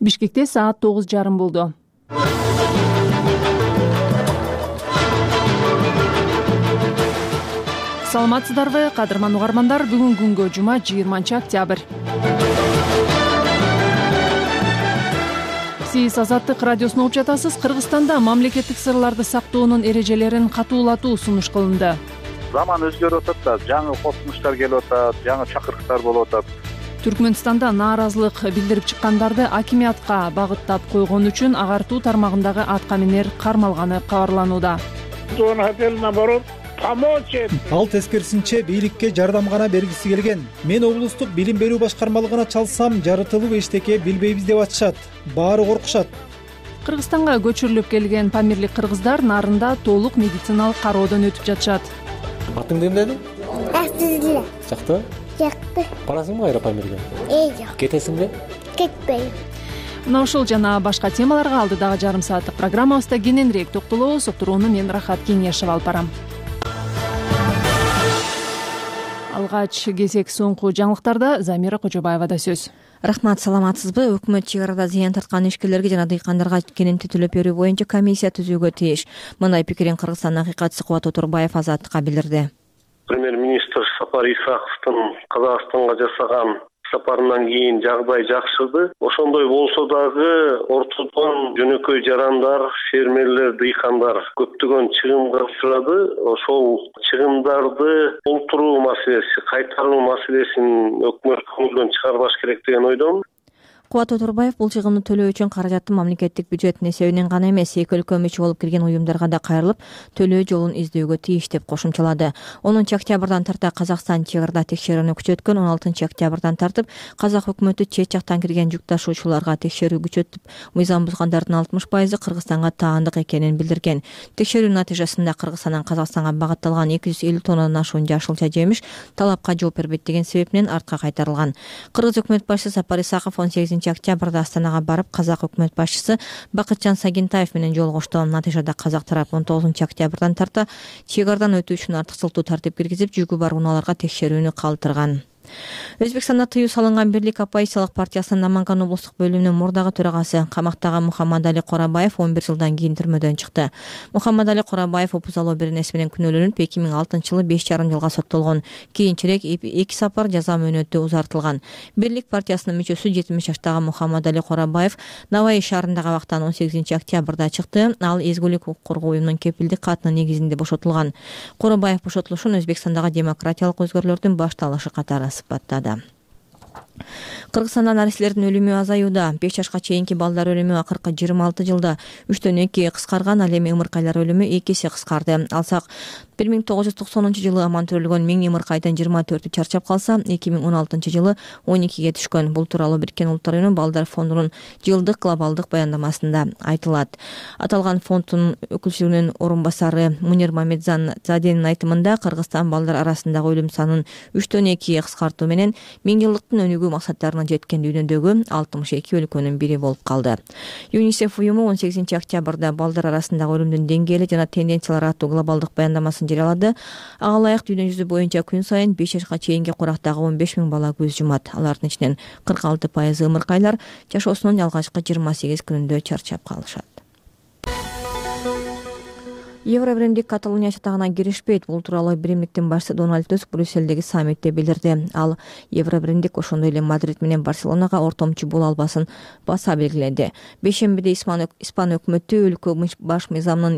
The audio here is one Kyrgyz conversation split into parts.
Бишкекте саат 9:30 болду. Саламатсыздарбы, кадырман угармандар. Бүгүн күнгө жума 20-октябрь. Сиз Азаттык радиосун угуп жатасыз. Кыргызстанда мамлекеттик сырларды сактоонун эрежелерин катуулатуу сунуш кылынды. Заман өзгөрүп атат да, жаңы космуштар келип атат, жаңы чакырыктар болуп атат. Түркмөнстанда нааразылык билдирип чыккандарды акимиятка багыттап койгон үчүн агартуу тармагындагы аткаминер кармалганы кабарланууда. Ал тескерисинче бийликке жардам гана бергиси келген. Мен облустук билим берүү башкармалыгына чалсам, жарытылуу эчтеке билбейбиз деп атышат. Баары коркушат. Кыргызстанга көчүрүлүп келген памирлик кыргыздар Нарында толук медициналык кароодон өтүп жатышат. Атыңды ким деди? Асызлы. Жакты? Жакты. Барасыңбы кайра памирге? Жок. Кетесиңби? Кетпейм. Мына ушул жана башка темаларга алдыдагы жарым сааттык программабызда кененирээк токтолобуз. Уктурууну мен Рахат Кеңешева алып барам. Алгач кезек соңку жаңылыктарда Замира Кожобаевада сөз. Рахмат, саламатсызбы? Өкмөт чек арада зыян тарткан ишкерлерге жана дыйкандарга кененти төлөп берүү боюнча комиссия түзүүгө тийиш. Мындай пикирин Кыргызстандын акыйкатчысы Кубат Отурбаев Азаттыкка билдирди. Премьер-министр Сапар Исаковдун Казакстанга жасаган сапарынан кийин жагдай жакшырды. Ошондой болсо дагы ортодон жөнөкөй жарандар, фермерлер, дыйкандар көптөгөн чыгымга учурады. Ошол чыгымдарды толтуруу маселеси, кайтаруу маселесин өкмөт көңүлдөн чыгарбаш керек деген ойдомун. Кубат Отурбаев бул чыгымды төлөө үчүн каражатты мамлекеттик бюджеттин эсебинен гана эмес, эки өлкө мүчө болуп кирген уюмдарга да кайрылып, төлөө жолун издөөгө тийиш деп кошумчалады. 10-октябрдан тарта Казакстан чек арада текшерүүнү күчөткөн, 16-октябрдан тартып Казак өкмөтү чет жактан кирген жүк ташуучуларга текшерүү күчөтүп, мыйзам бузгандардын 60% Кыргызстанга таандык экенин билдирген. Текшерүү натыйжасында Кыргызстандан Казакстанга багытталган 250 тоннадан ашуун жашылча жемиш талапка жооп бербейт деген себептен артка кайтарылган. Кыргыз өкмөт башчысы Сапар Исаков 18-октябрда Астанага барып, Казак өкмөт башчысы Бакытжан Сагентаев менен жолугушту. Натыйжада Казак тарап 19-октябрдан тарта чек арадан өтүү үчүн артыкчылыктуу тартип киргизип, жүгү бар унааларга текшерүүнү калтырган. Өзбекстанда тыюу салынган Бирлик оппозициялык партиясынын Наманган облустук бөлүмүнүн мурдагы төрагасы, камактагы Мухаммадали Корабаев 11 жылдан кийин түрмөдөн чыкты. Мухаммадали Корабаев опузалоо беренеси менен күнөөлөнүп 2006-жылы 5,5 жылга соттолгон. Кийинчерээк 2 сапар жаза мөөнөтү узартылган. Бирлик партиясынын мүчөсү 70 жаштагы Мухаммадали Корабаев Наваи шаарындагы абактан 18-октябрда чыкты. Ал эзгүлүк укук коргоо уюмунун кепилдик катынын негизинде бошотулган. Корабаев бошотулушун Өзбекстандагы демократиялык өзгөрүүлөрдүн башталышы катары сыпаттады. Кыргызстанда нариселердин өлүмү азаюуда. 5 жашка чейинки балдар өлүмү акыркы 26 жылда 3/2 кыскарган, ал эми ымыркайлар өлүмү 2 эсе кыскарды. Алсак 1990-жылы аман төрөлгөн 1000 ымыркайдын 24-ü чарчап калса, 2016-жылы 12ге түшкөн. Бул тууралуу Бириккен Улуттар Уюму Балдар фондунун жылдык глобалдык баяндамасында айтылат. Аталган фонддун өкүлчүлүгүнүн орун басары Мунир Мамедзаденин айтымында, Кыргызстан балдар арасындагы өлүм санын 3/2 кыскартуу менен 1000 жылдыктын өнүгүү максаттарына жеткен дүйнөдөгү 62 өлкөнүн бири болуп калды. ЮНИСЕФ уюму 18-октябрда балдар арасындагы өлүмдүн деңгээли жана тенденциялары аттуу глобалдык баяндамасын жарыялады. Ага ылайык дүйнө жүзү боюнча күн сайын 5 жашка чейинки курактагы 15 000 бала көз жумат. Алардын ичинен 46% ымыркайлар жашоосунун алгачкы 28 күнүндө чарчап калышат. Евробиримдик Каталония чатагына киришпейт. Бул тууралуу биримдиктин башчысы Дональд Туск Брюссельдеги саммитте билдирди. Ал Евробиримдик ошондой эле Мадрид менен Барселонага ортомчу боло албасын баса белгиледи. Бейшембиде Испан өкмөтү өлкө баш мыйзамынын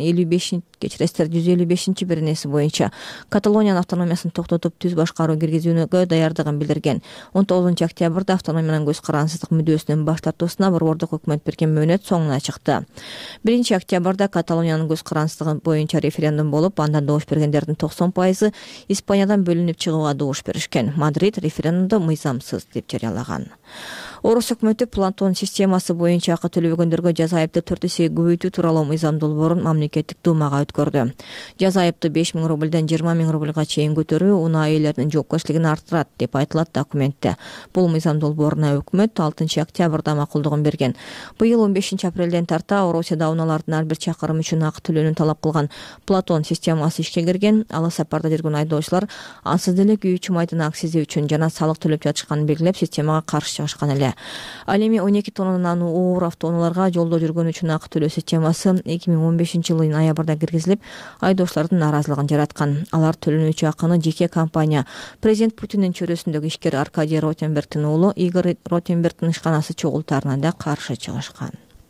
155 беренеси боюнча Каталониянын автономиясын токтотуп түз башкаруу киргизүүгө даярдыгын билдирген. 19-октябрда автономиянын көз карансыздык мүдөөсүнөн баш тартуусуна борбордук өкмөт берген мөөнөт соңуна чыкты. 1-октябрда Каталониянын көз карансыздыгы боюнча референдум болуп, анда добуш бергендердин 90% Испаниядан бөлүнүп чыгууга добуш беришкен. Мадрид референдумду мыйзамсыз деп жарыялаган. Орус өкмөтү Платон системасы боюнча акы төлөбөгөндөргө жаза айыпты 4 эсе көбөйтүү тууралуу мыйзам долбоорун мамлекеттик думага өткөрдү. Жаза айыпты 5 000 рубльден 20 000 рубльга чейин көтөрүү унаа ээлеринин жоопкерчилигин арттырат деп айтылат документте. Бул мыйзам долбооруна өкмөт 6-октябрда макулдугун берген. Быйыл 15-апрелден тарта Орусияда унаалардын ар бир чакырым үчүн акы төлөөнүн талап кылган Платон системасы ишке кирген. Алы сапарда жүргөн айдоочулар ансыз деле күйүүчү майдын акцизи үчүн жана салык төлөп жатышканын белгилеп, системага каршы чыгышкан эле. эле. Ал эми 12 тоннадан оор автоунааларга жолдо жүргөн үчүн акы төлөө системасы 2015-жылы ноябрда киргизилип, айдоочулардын нааразылыгын жараткан. Алар төлөнүүчү акыны жеке компания президент Путиндин чөрөсүндөгү ишкер Аркадий Ротенбергдин уулу Игорь Ротенбергдин ишканасы чогултаарына да каршы чыгышкан.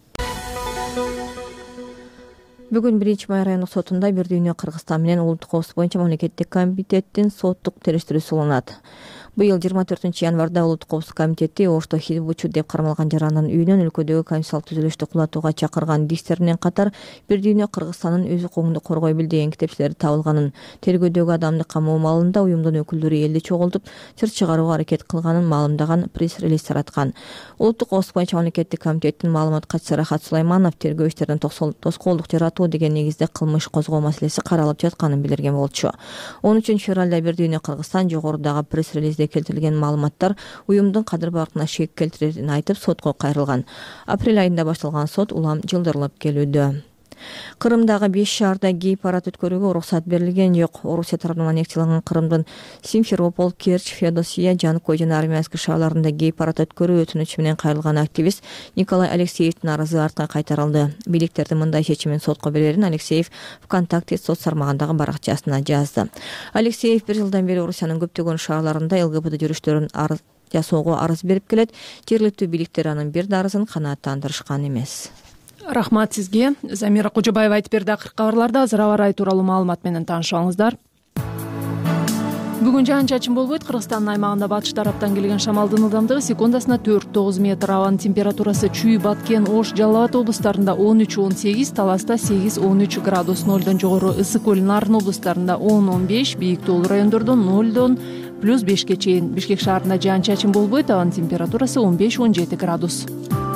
Бүгүн 1-Май райондук сотунда Бир дүйнө Кыргызстан менен улуттук коопсуздук боюнча мамлекеттик комитеттин соттук териштирүүсү уланат. Быйыл 24-январда улуттук коопсуздук комитети Ошто Хибучу деп кармалган жарандын үйүнөн өлкөдөгү конституциялык түзүлүштү кулатууга чакырган дистер менен катар Бир дүйнө Кыргызстандын өз укугунду коргой бил деген китепчелери табылганын, тергөөдөгү адамды камоо маалында уюмдун өкүлдөрү элди чогултуп, сыр чыгарууга аракет кылганын маалымдаган пресс-релиз тараткан. Улуттук коопсуздук боюнча мамлекеттик комитеттин маалымат катчысы Рахат Сулайманов тергөө иштерин тоскоолдук жаратуу деген негизде кылмыш козгоо маселеси каралып жатканын билдирген болчу. 13-февралда Бир дүйнө Кыргызстан жогорудагы пресс-релизде келтирилген маалыматтар уюмдун кадыр баркына шек келтирерин айтып сотко кайрылган. Апрель айында башталган сот улам жылдырылып келүүдө. Кырымдагы 5 шаарда гей парад өткөрүүгө уруксат берилген жок. Орусия тарабынан аннексияланган Кырымдын Симферополь, Керчь, Феодосия, Жанкой жана Армянск шаарларында гей парад өткөрүү өтүнүчү менен кайрылган активист Николай Алексеевдин арызы артка кайтарылды. Бийликтердин мындай чечимин сотко берерин Алексеев ВКонтакте соц тармагындагы баракчасына жазды. Алексеев 1 жылдан бери Орусиянын көптөгөн шаарларында ЛГБТ жүрүштөрүн жасоого арыз берип келет. Жергиликтүү бийликтер анын бир да арызын канааттандырышкан эмес. Рахмат сизге. Замира Кожобаева айтып берди. Акыркы кабарларда азыр аба ырайы тууралуу маалымат менен таанышыңыздар. Бүгүн жаан-чачын болбойт. Кыргызстандын аймагында батыш тараптан келген шамалдын ылдамдыгы секундасына 4-9 метр. Абанын температурасы Чүй, Баткен, Ош, Жалал Абад облустарында 13-18, Таласта 8-13 градус, 0дон жогору Ысык көл, Нарын облустарында 10-15, бийик тоолуу райондордо 0дон +5 чейин. Бишкек шаарында жаан-чачын болбойт. Абанын температурасы 15-17 градус.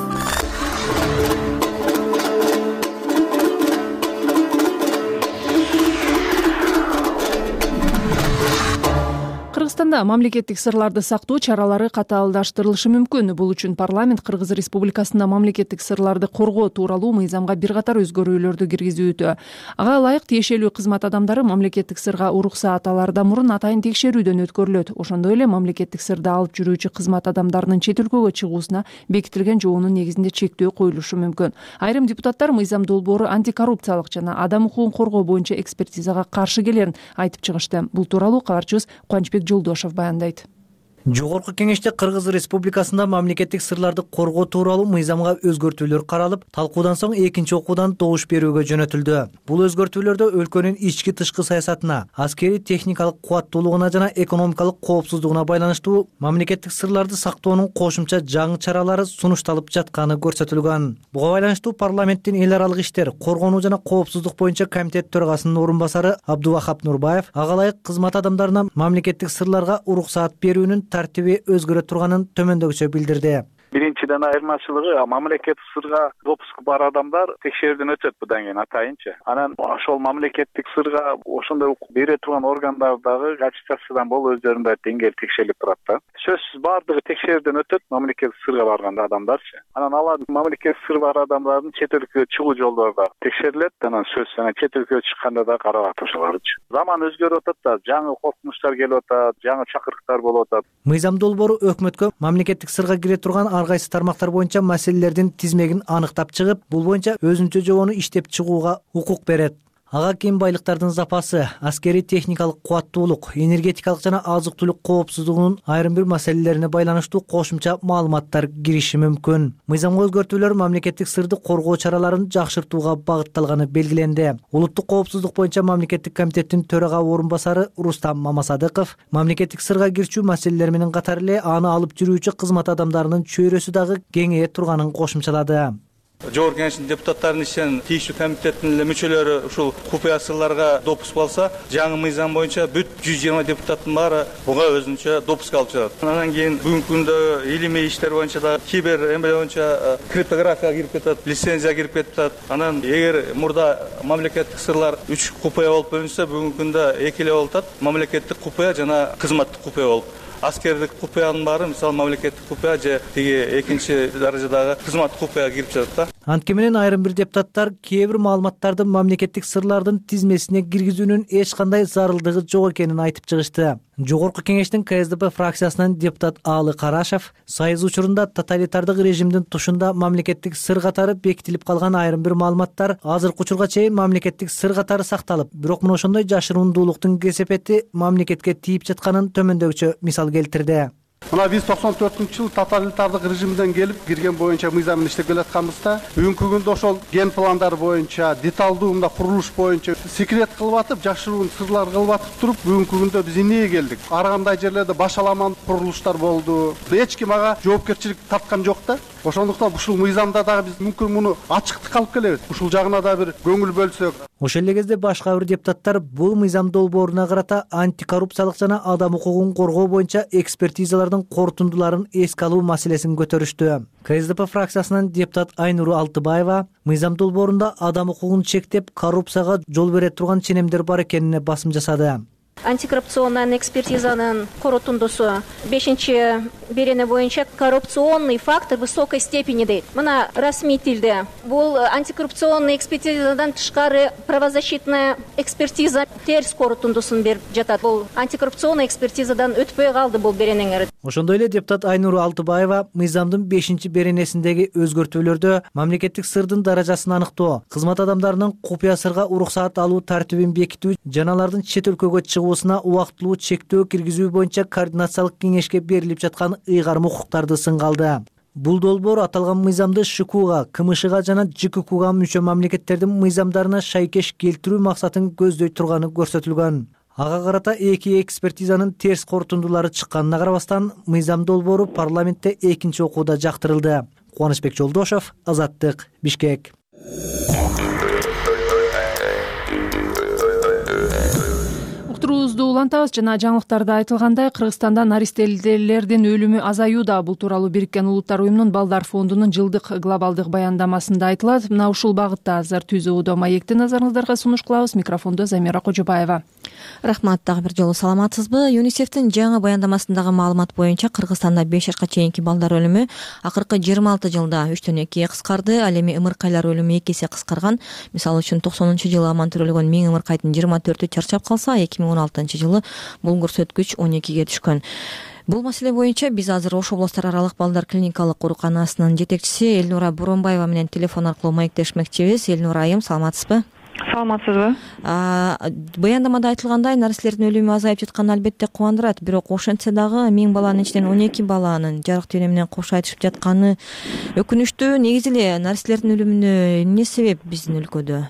Кыргызстанда мамлекеттик сырларды сактоо чаралары катаалдаштырылышы мүмкүн. Бул үчүн парламент Кыргыз Республикасында мамлекеттик сырларды коргоо тууралуу мыйзамга бир катар өзгөрүүлөрдү киргизүүдө. Ага ылайык тиешелүү кызмат адамдары мамлекеттик сырга уруксаат алаардан мурун атайын текшерүүдөн өткөрүлөт. Ошондой эле мамлекеттик сырды алып жүрүүчү кызмат адамдарынын чет өлкөгө чыгуусуна бекитилген жоонун негизинде чектөө коюлушу мүмкүн. Айрым депутаттар мыйзам долбоору антикоррупциялык жана адам укугун коргоо боюнча экспертизага каршы келерин айтып чыгышты. Бул тууралуу кабарчыбыз Кубанычбек Жолдошов баяндайт. Жогорку кеңеште Кыргыз Республикасында мамлекеттик сырларды коргоо тууралуу мыйзамга өзгөртүүлөр каралып, талкуудан соң экинчи окуудан добуш берүүгө жөнөтүлдү. Бул өзгөртүүлөрдө өлкөнүн ички тышкы саясатына, аскери техникалык кубаттуулугуна жана экономикалык коопсуздугуна байланыштуу мамлекеттик сырларды сактоонун кошумча жаңы чаралары сунушталып жатканы көрсөтүлгөн. Буга байланыштуу парламенттин эл аралык иштер, коргонуу жана коопсуздук боюнча комитет төрагасынын орун басары Абдувахап Нурбаев ага ылайык кызмат адамдарына мамлекеттик сырларга уруксаат берүүнүн тартиби өзгөрө турганын төмөндөгүчө билдирди. Биринчиден айырмачылыгы мамлекеттик сырга допуск бар адамдар текшерүүдөн өтөт будан кийин атайынча. Анан ошол мамлекеттик сырга ошондой бере турган органдардагы аттестациядан болуп өздөрүндө деңгээл текшерилип турат да. Сөзсүз баардыгы текшерүүдөн өтөт мамлекеттик сырга барган адамдарчы. Анан алар мамлекеттик сыр бар адамдардын чет өлкөгө чыгуу жолдору да текшерилет. Анан сөзсүз анан чет өлкөгө чыкканда да каралат ошолорчу. Заман өзгөрүп атат да, жаңы коркунучтар келип атат, жаңы чакырыктар болуп атат. Мыйзам долбоору өкмөткө мамлекеттик сырга кире турган ар кайсы тармактар боюнча маселелердин тизмегин аныктап чыгып, бул боюнча өзүнчө жобону иштеп чыгууга укук берет. Ага кен байлыктардын запасы, аскери техникалык кубаттуулук, энергетикалык жана азык-түлүк коопсуздугунун айрым бир маселелерине байланыштуу кошумча маалыматтар кириши мүмкүн. Мыйзамга өзгөртүүлөр мамлекеттик сырды коргоо чараларын жакшыртууга багытталганы белгиленди. Улуттук коопсуздук боюнча мамлекеттик комитеттин төрага орун басары Рустам Мамасадыков мамлекеттик сырга кирчүү маселелери менен катар эле аны алып жүрүүчү кызмат адамдарынын чөйрөсү дагы кеңейе турганын кошумчалады. Жогорку кеңештин депутаттарынын ичинен тийиштүү комитеттин эле мүчөлөрү ушул купуя сырларга допуск алса, жаңы мыйзам боюнча бүт 120 депутаттын баары буга өзүнчө допуск алып жатат. Андан кийин бүгүнкү күндө илимий иштер боюнча да кибер эме боюнча криптография кирип кетет, лицензия кирип кетет. Анан эгер мурда мамлекеттик сырлар 3 купуя болуп бөлүнсө, бүгүнкү күндө 2 эле болуп атат. Мамлекеттик купуя жана кызматтык купуя болуп. Аскердик купуянын баары мисалы мамлекеттик купуя же тиги экинчи даражадагы кызматтык купуяга кирип жатат да. Анткени менен айрым бир депутаттар кээ бир маалыматтарды мамлекеттик сырлардын тизмесине киргизүүнүн эч кандай зарылдыгы жок экенин айтып чыгышты. Жогорку кеңештин КСДП фракциясынан депутат Аалы Карашев сайыз учурунда тоталитардык режимдин тушунда мамлекеттик сыр катары бекитилип калган айрым бир маалыматтар азыркы учурга чейин мамлекеттик сыр катары сакталып, бирок мына ошондой жашырундуулуктун кесепети мамлекетке тийип жатканын төмөндөгүчө мисал келтирди. Мына биз 94-жылы тоталитардык режимден келип кирген боюнча мыйзам менен иштеп келатканбызда, бүгүнкү күндө ошол ген пландар боюнча, деталдуу мында курулуш боюнча секрет кылып атып, жашыруун сырлар кылып атып туруп, бүгүнкү күндө биз эмнеге келдик? Ар кандай жерлерде башаламан курулуштар болду. Эч ким ага жоопкерчилик тарткан жок да. Ошондуктан ушул мыйзамда дагы биз мүмкүн муну ачыктык алып келебиз. Ушул жагына да бир көңүл бөлсөк. Ошол эле кезде башка бир депутаттар бул мыйзам долбооруна карата антикоррупциялык жана адам укугун коргоо боюнча экспертизалардын корутундуларын эске алуу маселесин көтөрүштү. КСДП фракциясынан депутат Айнур Алтыбаева мыйзам долбоорунда адам укугун чектеп, коррупцияга жол бере турган ченемдер бар экенине басым жасады. Антикоррупционный экспертизанын корутундусу 5-берене боюнча коррупционный фактор высокой степени дейт. Мына расмий тилде бул антикоррупционный экспертизадан тышкары правозащитная экспертиза терс корутундусун берип жатат. Бул антикоррупционный экспертизадан өтпөй калды бул беренеңер. Ошондой эле депутат Айнур Алтыбаева мыйзамдын 5-беренесиндеги өзгөртүүлөрдө мамлекеттик сырдын даражасын аныктоо, кызмат адамдарынын купуя сырга уруксаат алуу тартибин бекитүү жана алардын чет өлкөгө чыгуусуна убактылуу чектөө киргизүү боюнча координациялык кеңешке берилип жаткан ыйгарым укуктарды сынга алды. Бул долбоор аталган мыйзамды ШКУга, КМШга жана ЖККга мүчө мамлекеттердин мыйзамдарына шайкеш келтирүү максатын көздөй турганы көрсөтүлгөн. Ага карата эки экспертизанын терс корутундулары чыкканына карабастан, мыйзам долбоору парламентте экинчи окууда жактырылды. Кубанычбек Жолдошов, Азаттык, Бишкек. Уктуруубузду улантабыз. Жана жаңылыктарда айтылгандай, Кыргызстанда наристелердин өлүмү азаюуда. Бул тууралуу Бириккен Улуттар уюмунун Балдар фондунун жылдык глобалдык баяндамасында айтылат. Мына ушул багытта азыр Түзүүдө маекти назарыңыздарга сунуш кылабыз. Микрофондо Замира Кожобаева. Рахмат, дагы бир жолу саламатсызбы? ЮНИСЕФтин жаңы баяндамасындагы маалымат боюнча Кыргызстанда 5 жашка чейинки балдар өлүмү акыркы 26 жылда 3,2 кыскарды. Ал эми ымыркайлар өлүмү 2 эсе кыскарган. Мисалы үчүн 90-жылы аман төрөлгөн 1000 ымыркайдын 24-ü чарчап калса, 2016-жылы бул көрсөткүч 12ге түшкөн. Бул маселе боюнча биз азыр Ош облустар аралык балдар клиникалык ооруканасынын жетекчиси Элнура Боронбаева менен телефон аркылуу маектешмекчибиз. Элнура айым, саламатсызбы? Саламатсызбы? Баяндамада айтылгандай, наристелердин өлүмү азайып жатканы албетте кубандырат, бирок ошентсе дагы 1000 баланын ичинен 12 баланын жарык түйүнү менен кош айтышып жатканы өкүнүчтүү. Негизи эле наристелердин өлүмүнө эмне себеп биздин өлкөдө?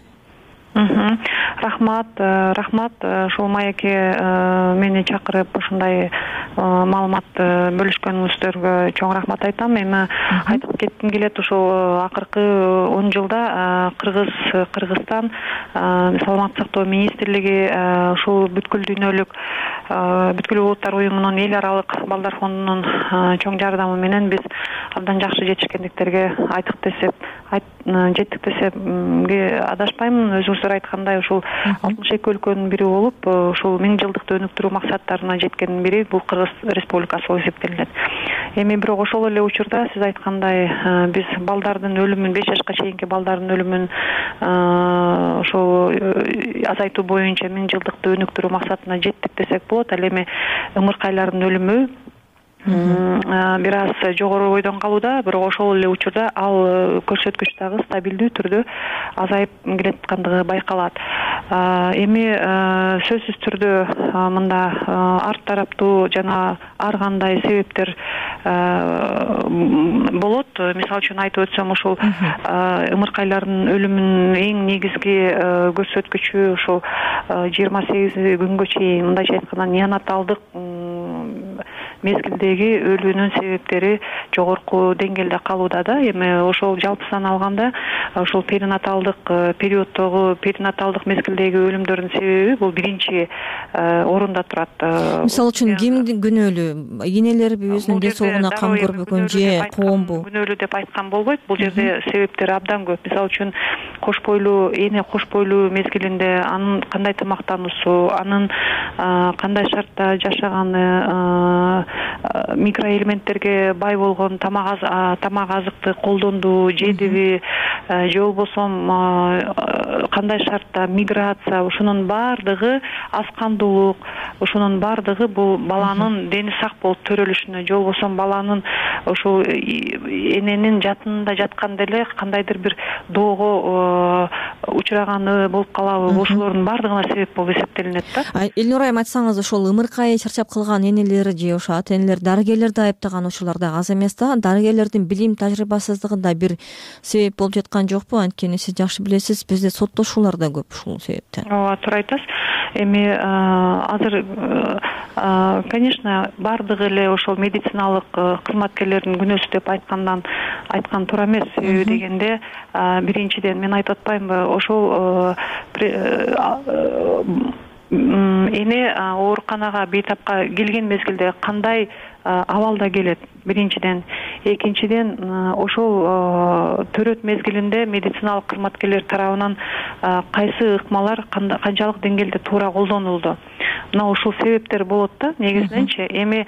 Рахмат. Ушул маекке мени чакырып ушундай маалымат бөлүшкөнүңүздөргө чоң рахмат айтам. Эми айтып кетким келет, ушул акыркы 10 жылда Кыргызстан саламаттык сактоо министрлиги ушул бүткүл дүйнөлүк бүткүл улуттар уюмунун эл аралык балдар фондунун чоң жардамы менен биз абдан жакшы жетишкендиктерге жеттик десемге адашпаймын. Өзүңүздөр айткандай, ушул 62 өлкөнүн бири болуп, ушул 1000 жылдыкты өнүктүрүү максаттарына жеткендин бири бул Кыргыз Республикасы болуп эсептелинет. Эми бирок ошол эле учурда сиз айткандай биз балдардын өлүмүн, 5 жашка чейинки балдардын өлүмүн ошол азайтуу боюнча 1000 жылдыкты өнүктүрүү максатына жеттик десек болот. Ал эми ымыркайлардын өлүмү бир аз жогору бойдон калууда, бирок ошол эле учурда ал көрсөткүч дагы стабилдүү түрдө азайып келаткандыгы байкалат. Эми сөзсүз түрдө мында ар тараптуу жана ар кандай себептер болот. Мисалы үчүн айтып өтсөм, ушул ымыркайлардын өлүмүнүн эң негизги көрсөткүчү ушул 28 күнгө чейин, мындайча айтканда, неонаталдык мезгилдеги өлүүнүн себептери жогорку деңгээлде калууда да. Эми ошол жалпысынан алганда ошол перинаталдык периоддогу, перинаталдык мезгилдеги өлүмдөрдүн себеби бул биринчи орунда турат. Мисалы үчүн ким күнөөлүү? Энелерби өзүнүн ден соолугуна кам көрбөгөн же коомбу? Күнөөлүү деп айткан болбойт. Бул жерде себептер абдан көп. Мисалы үчүн кош бойлуу, эне кош бойлуу мезгилинде анын кандай тамактануусу, анын кандай шартта жашаганы, микроэлементтерге бай болгон тамак азыкты колдонду, жедиби же болбосо кандай шартта миграция, ушунун баардыгы аскандуулук, ушунун баардыгы бул баланын дени сак болуп төрөлүшүнө же болбосо баланын ошол эненин жатынында жатканда эле кандайдыр бир доого учураганы болуп калабы, ошолордун баардыгына себеп болуп эсептелинет да. Элнур айым, айтсаңыз, ошол ымыркай чарчап калган энелер же ошо ата энелер дарыгерлерди айыптаган учурлар да аз эмес да. Дарыгерлердин билим тажрыйбасыздыгында бир себеп болуп жаткан жокпу? Анткени сиз жакшы билесиз, бизде соттошуулар да көп ушул себептен. Ооба, туура айтасыз. Эми азыр конечно баардыгы эле ошол медициналык кызматкерлердин күнөөсү деп айткан туура эмес. Себеби дегенде биринчиден мен айтып атпаймынбы, ошол эне ооруканага бейтапка келген мезгилде кандай абалда келет биринчиден. Экинчиден ошол төрөт мезгилинде медициналык кызматкерлер тарабынан кайсы ыкмалар канчалык деңгээлде туура колдонулду. Мына ушул себептер болот да негизиненчи. Эми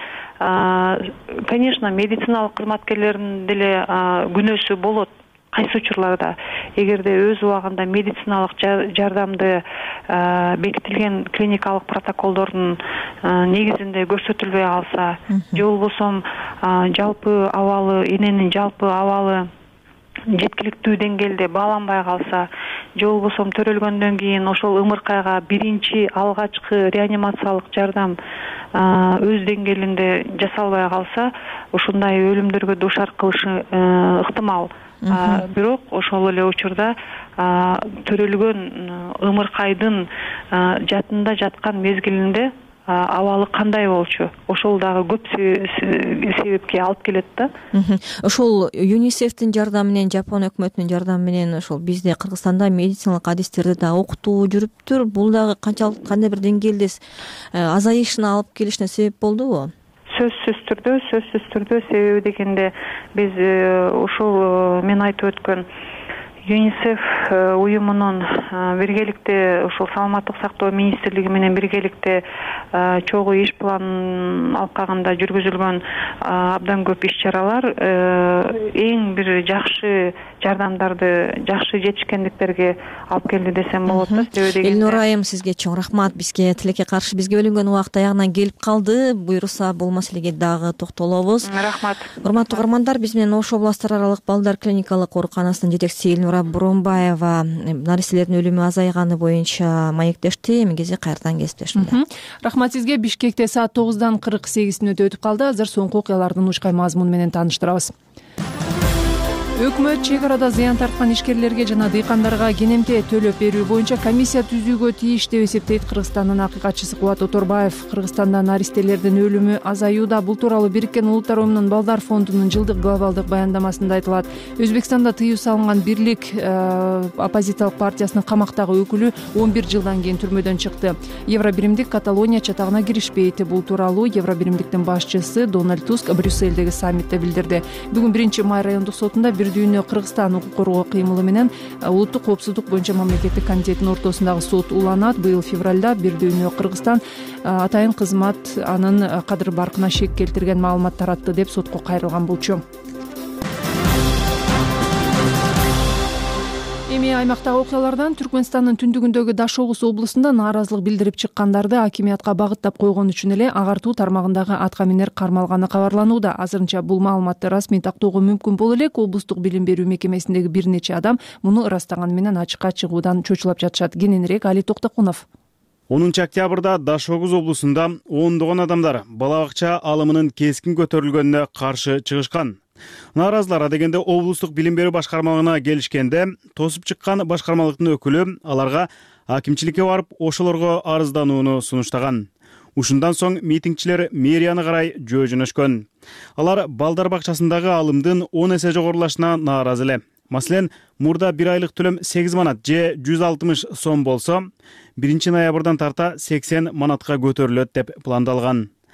конечно медициналык кызматкерлердин деле күнөөсү болот. Кайсы учурларда эгерде өз убагында медициналык жардамды бекитилген клиникалык протоколдордун негизинде көрсөтүлбөй калса, же болбосо жалпы абалы, эненин жалпы абалы жеткиликтүү деңгээлде бааланбай калса, же болбосо төрөлгөндөн кийин ошол ымыркайга биринчи алгачкы реанимациялык жардам өз деңгээлинде жасалбай калса, ушундай өлүмдөргө дуушар кылышы ыктымал. Бирок ошол эле учурда төрөлгөн ымыркайдын жатында жаткан мезгилинде абалы кандай болчу, ошол дагы көп себепке алып келет да. Ошол ЮНИСЕФтин жардамы менен, Жапон өкмөтүнүн жардамы менен ошол бизде Кыргызстанда медициналык адистерди да окутуу жүрүптүр. Бул дагы кандай бир деңгээлде азайышына алып келишине себеп болдубу? Сөзсүз түрдө себеби дегенде биз ушул мен айтып өткөн ЮНИСЕФ уюмунун биргеликте ушул саламаттык сактоо министрлиги менен биргеликте чогуу иш планын алкагында жүргүзүлгөн абдан көп иш-чаралар эң бир жакшы жардамдарды, жакшы жетишкендиктерге алып келди десем болот да. Элнур айым, сизге чоң рахмат. Бизге тилекке каршы бизге бөлүнгөн убакыт аягына келип калды. Буйруса бул маселеге дагы токтолобуз. Рахмат. Урматтуу угармандар, биз менен Ош областтар аралык балдар клиникалык ооруканасынын жетекчиси Элнура Буронбаева нариселердин өлүмү азайганы боюнча маектешти. Эмгезе кайрадан кесиптешимде. Рахмат сизге. Бишкекте саат 9:48 өтүп калды. Азыр соңку окуялардын ушкай мазмуну менен тааныштырабыз. Өкмөт чек арада зыян тарткан ишкерлерге жана дыйкандарга кенемте төлөп берүү боюнча комиссия түзүүгө тийиш деп эсептейт Кыргызстандын акыйкатчысы Кубат Оторбаев. Кыргызстанда наристелердин өлүмү азаюуда. Бул тууралуу Бириккен Улуттар Уюмунун Балдар фондунун жылдык глобалдык баяндамасында айтылат. Өзбекстанда тыюу салынган Бирлик оппозициялык партиясынын камактагы өкүлү 11 жылдан кийин түрмөдөн чыкты. Евробиримдик Каталония чатагына киришпейт. Бул тууралуу Евробиримдиктин башчысы Дональд Туск Брюссельдеги саммитте билдирди. Бүгүн 1-май райондук сотунда бир дүйнө Кыргызстан укук коргоо кыймылы менен улуттук коопсуздук боюнча мамлекеттик комитеттин ортосундагы сот уланат. Быйыл февралда бир дүйнө Кыргызстан атайын кызмат анын кадыр баркына шек келтирген маалымат таратты деп сотко кайрылган болчу. Эми аймактагы окуялардан Түркмөнстандын түндүгүндөгү Дашогуз облусунда нааразылык билдирип чыккандарды акимиятка багыттап койгон үчүн эле агартуу тармагындагы атка минер кармалганы кабарланууда. Азырынча бул маалыматты расмий тактоого мүмкүн боло элек. Облустук билим берүү мекемесиндеги бир нече адам муну ырастаганы менен ачыкка чыгуудан чочулап жатышат. Кененирээк Али Токтокунов. 10 октябрда Дашогуз облусунда ондогон адамдар бала бакча алымынын кескин көтөрүлгөнүнө каршы чыгышкан. Нааразылар дегенде облустук билим берүү башкармалыгына келишкенде, тосуп чыккан башкармалыктын өкүлү аларга акимчиликке барып ошолорго арызданууну сунуштаган. Ушундан соң митингчилер мэрияны карай жөнөшкөн. Алар балдар бакчасындагы алымдын 10 эсе жогорулашына нааразы эле. Маселен, мурда 1 айлык төлөм 8 манат же 160 сом болсо, 1 ноябрдан тарта 80 манатка көтөрүлөт деп пландалган.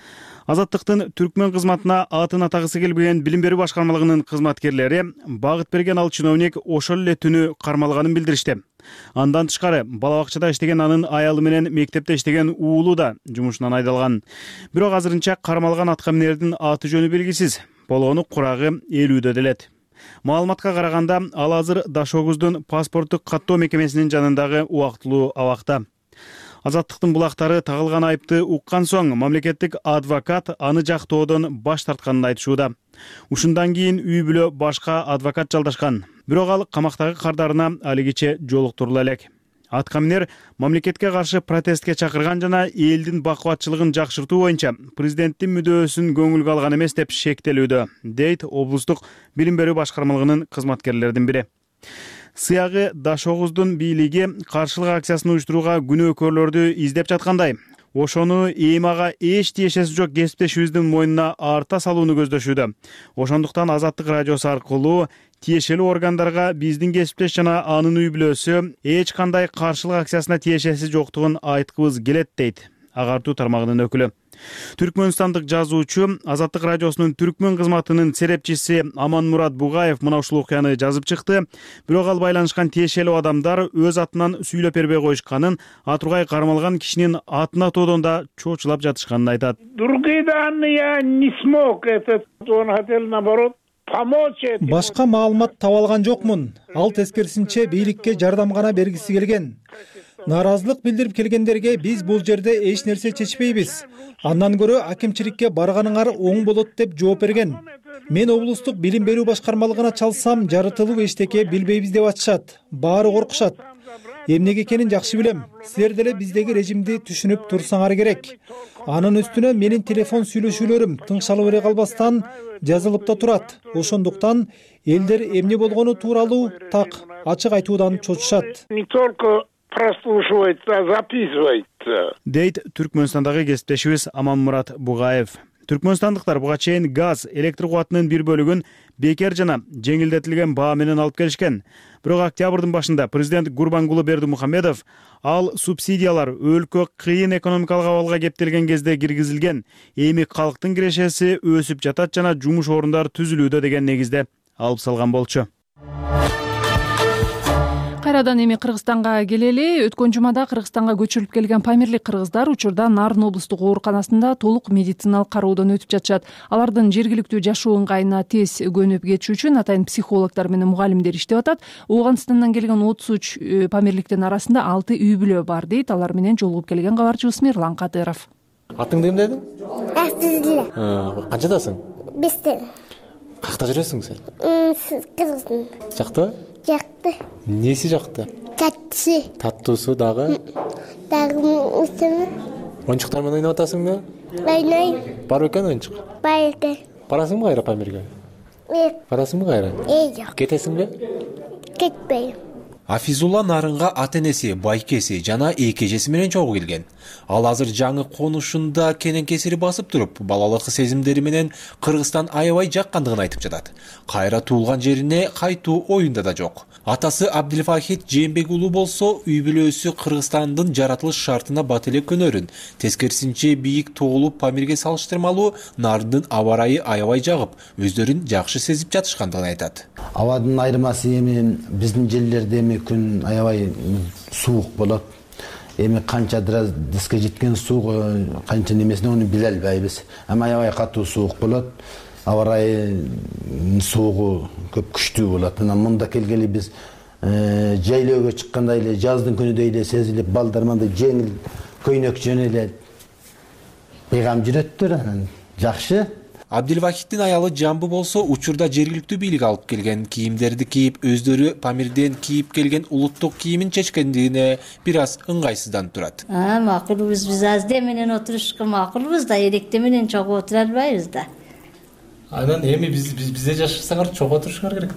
Азаттыктын түркмөн кызматына атын атагысы келбеген билим берүү башкармалыгынын кызматкерлери багыт берген ал чиновник ошол эле түнү кармалганын билдиришти. Андан тышкары бала бакчада иштеген анын аялы менен мектепте иштеген уулу да жумушунан айдалган. Бирок азырынча кармалган аткаминердин аты жөнү белгисиз. Болгону курагы 50-дө делет. Маалыматка караганда ал азыр Дашогуздун паспорттук каттоо мекемесинин жанындагы убактылуу абакта. Азаттыктын булактары тагылган айыпты уккан соң мамлекеттик адвокат аны жактоодон баш тартканын айтышууда. Ушундан кийин үй бүлө башка адвокат жалдашкан. Бирок ал камактагы кардарына алигиче жолуктурула элек. Аткаминер мамлекетке каршы протестке чакырган жана элдин бакубатчылыгын жакшыртуу боюнча президенттин мүдөөсүн көңүлгө алган эмес деп шектелүүдө, дейт облустук билим берүү башкармалыгынын кызматкерлеринин бири. Сыягы Дашогуздун бийлиги каршылык акциясын уюштурууга күнөөкөрлөрдү издеп жаткандай, ошону ага эч тиешеси жок кесиптешибиздин мойнуна арта салууну көздөшүүдө. Ошондуктан Азаттык радиосу аркылуу тиешелүү органдарга биздин кесиптеш жана анын үй бүлөсү эч кандай каршылык акциясына тиешеси жоктугун айткыбыз келет, дейт агартуу тармагынын өкүлү. Түркмөнстандык жазуучу, Азаттык радиосунун түркмөн кызматынын серепчиси Аманмурат Бугаев мына ушул окуяны жазып чыкты. Бирок ал байланышкан тиешелүү адамдар өз атынан сүйлөп бербей коюшканын, атургай кармалган кишинин атын атоодон да чоочулап жатышканын айтат. Башка маалымат таба алган жокмун. Ал тескерисинче бийликке жардам гана бергиси келген. Наразылык билдирип келгендерге биз бул жерде эч нерсе чечпейбиз. Андан көрө акимчиликке барганыңар оң болот деп жооп берген. Мен облустук билим берүү башкармалыгына чалсам, жарытылуу эчтеке билбейбиз деп атышат. Баары коркушат. Эмнеге экенин жакшы билем. Силер деле биздеги режимди түшүнүп турсаңар керек. Анын үстүнө менин телефон сүйлөшүүлөрүм тыңшалып эле калбастан жазылып да турат. Ошондуктан элдер эмне болгону тууралуу так ачык айтуудан чочушат. Прослушивается, записывается. Дейт Түркмөнстандагы кесиптешибиз Аманмурат Бугаев. Түркмөнстандыктар буга чейин газ, электр кубатынын бир бөлүгүн бекер жана жеңилдетилген баа менен алып келишкен. Бирок октябрдын башында президент Гурбангулы Бердимухамедов ал субсидиялар өлкө кыйын экономикалык абалга кептелген кезде киргизилген, эми калктын кирешеси өсүп жатат жана жумуш орундар түзүлүүдө деген негизде алып салган болчу. Кайрадан эми Кыргызстанга келели. Өткөн жумада Кыргызстанга көчүрүлүп келген памирлик кыргыздар учурда Нарын облустук ооруканасында толук медициналык кароодон өтүп жатышат. Алардын жергиликтүү жашоо ыңгайына тез көнүп кетиши үчүн атайын психологдор менен мугалимдер иштеп атат. Ооганстандан келген 33 памирликтин арасында 6 үй бүлө бар, дейт алар менен жолугуп келген кабарчыбыз Мирлан Кадыров. Атыңды эмне дедиң? Асызлы. Канчадасың? 5. Какта жүрөсүң сен? Кыргызстан. Жакты? Жакты. Неси жакты? Таттысы. Таттуусу дагы? Дагы усуну. Оюнчуктар менен ойноп атасыңбы? Ойнойм. Бар экен оюнчук? Бар экен. Барасыңбы кайра памирге? Барасыңбы кайра? Жок. Кетесиңби? Кетпейм. Афизулла Нарынга ата-энеси, байкеси жана эки-эжеси менен чогуу келген. Ал азыр жаңы конушунда кенен кесири басып туруп, балалык сезимдери менен Кыргызстан аябай жаккандыгын айтып жатат. Кайра туулган жерине кайтуу оюнда да жок. Атасы Абдилфахит Жээнбек уулу болсо, үй бүлөсү Кыргызстандын жаратылыш шартына бат эле көнөрүн. Тескерисинче бийик тоолуп Памирге салыштырмалуу Нардын аба ырайы аябай жагып, өздөрүн жакшы сезип жатышкандыгын айтат. Абадын айырмасы эми биздин жерлерде эми күн аябай суук болот. Эми канча градуске жеткен суук, канча немесин ону биле албайбыз. Ама аябай катуу суук болот. Аба ырайы суугу көп күчтүү болот. Анан мында келгели биз жайлоого чыкканда эле жаздын күнүдөй эле сезилип, балдар мындай жеңил көйнөк жөн эле бейгам жүрөттүр. Анан жакшы. Абдилвахиттин аялы Жамбы болсо, учурда жергиликтүү бийлик алып келген кийимдерди кийип, өздөрү Памирден кийип келген улуттук кийимин чечкендигине бир аз ыңгайсызданып турат. Макулбуз, биз азде менен отурушка макулбуз да, эректе менен чогуу отура албайбыз да. Анан эми бизде жашасаңар чогуу отурушуңар керек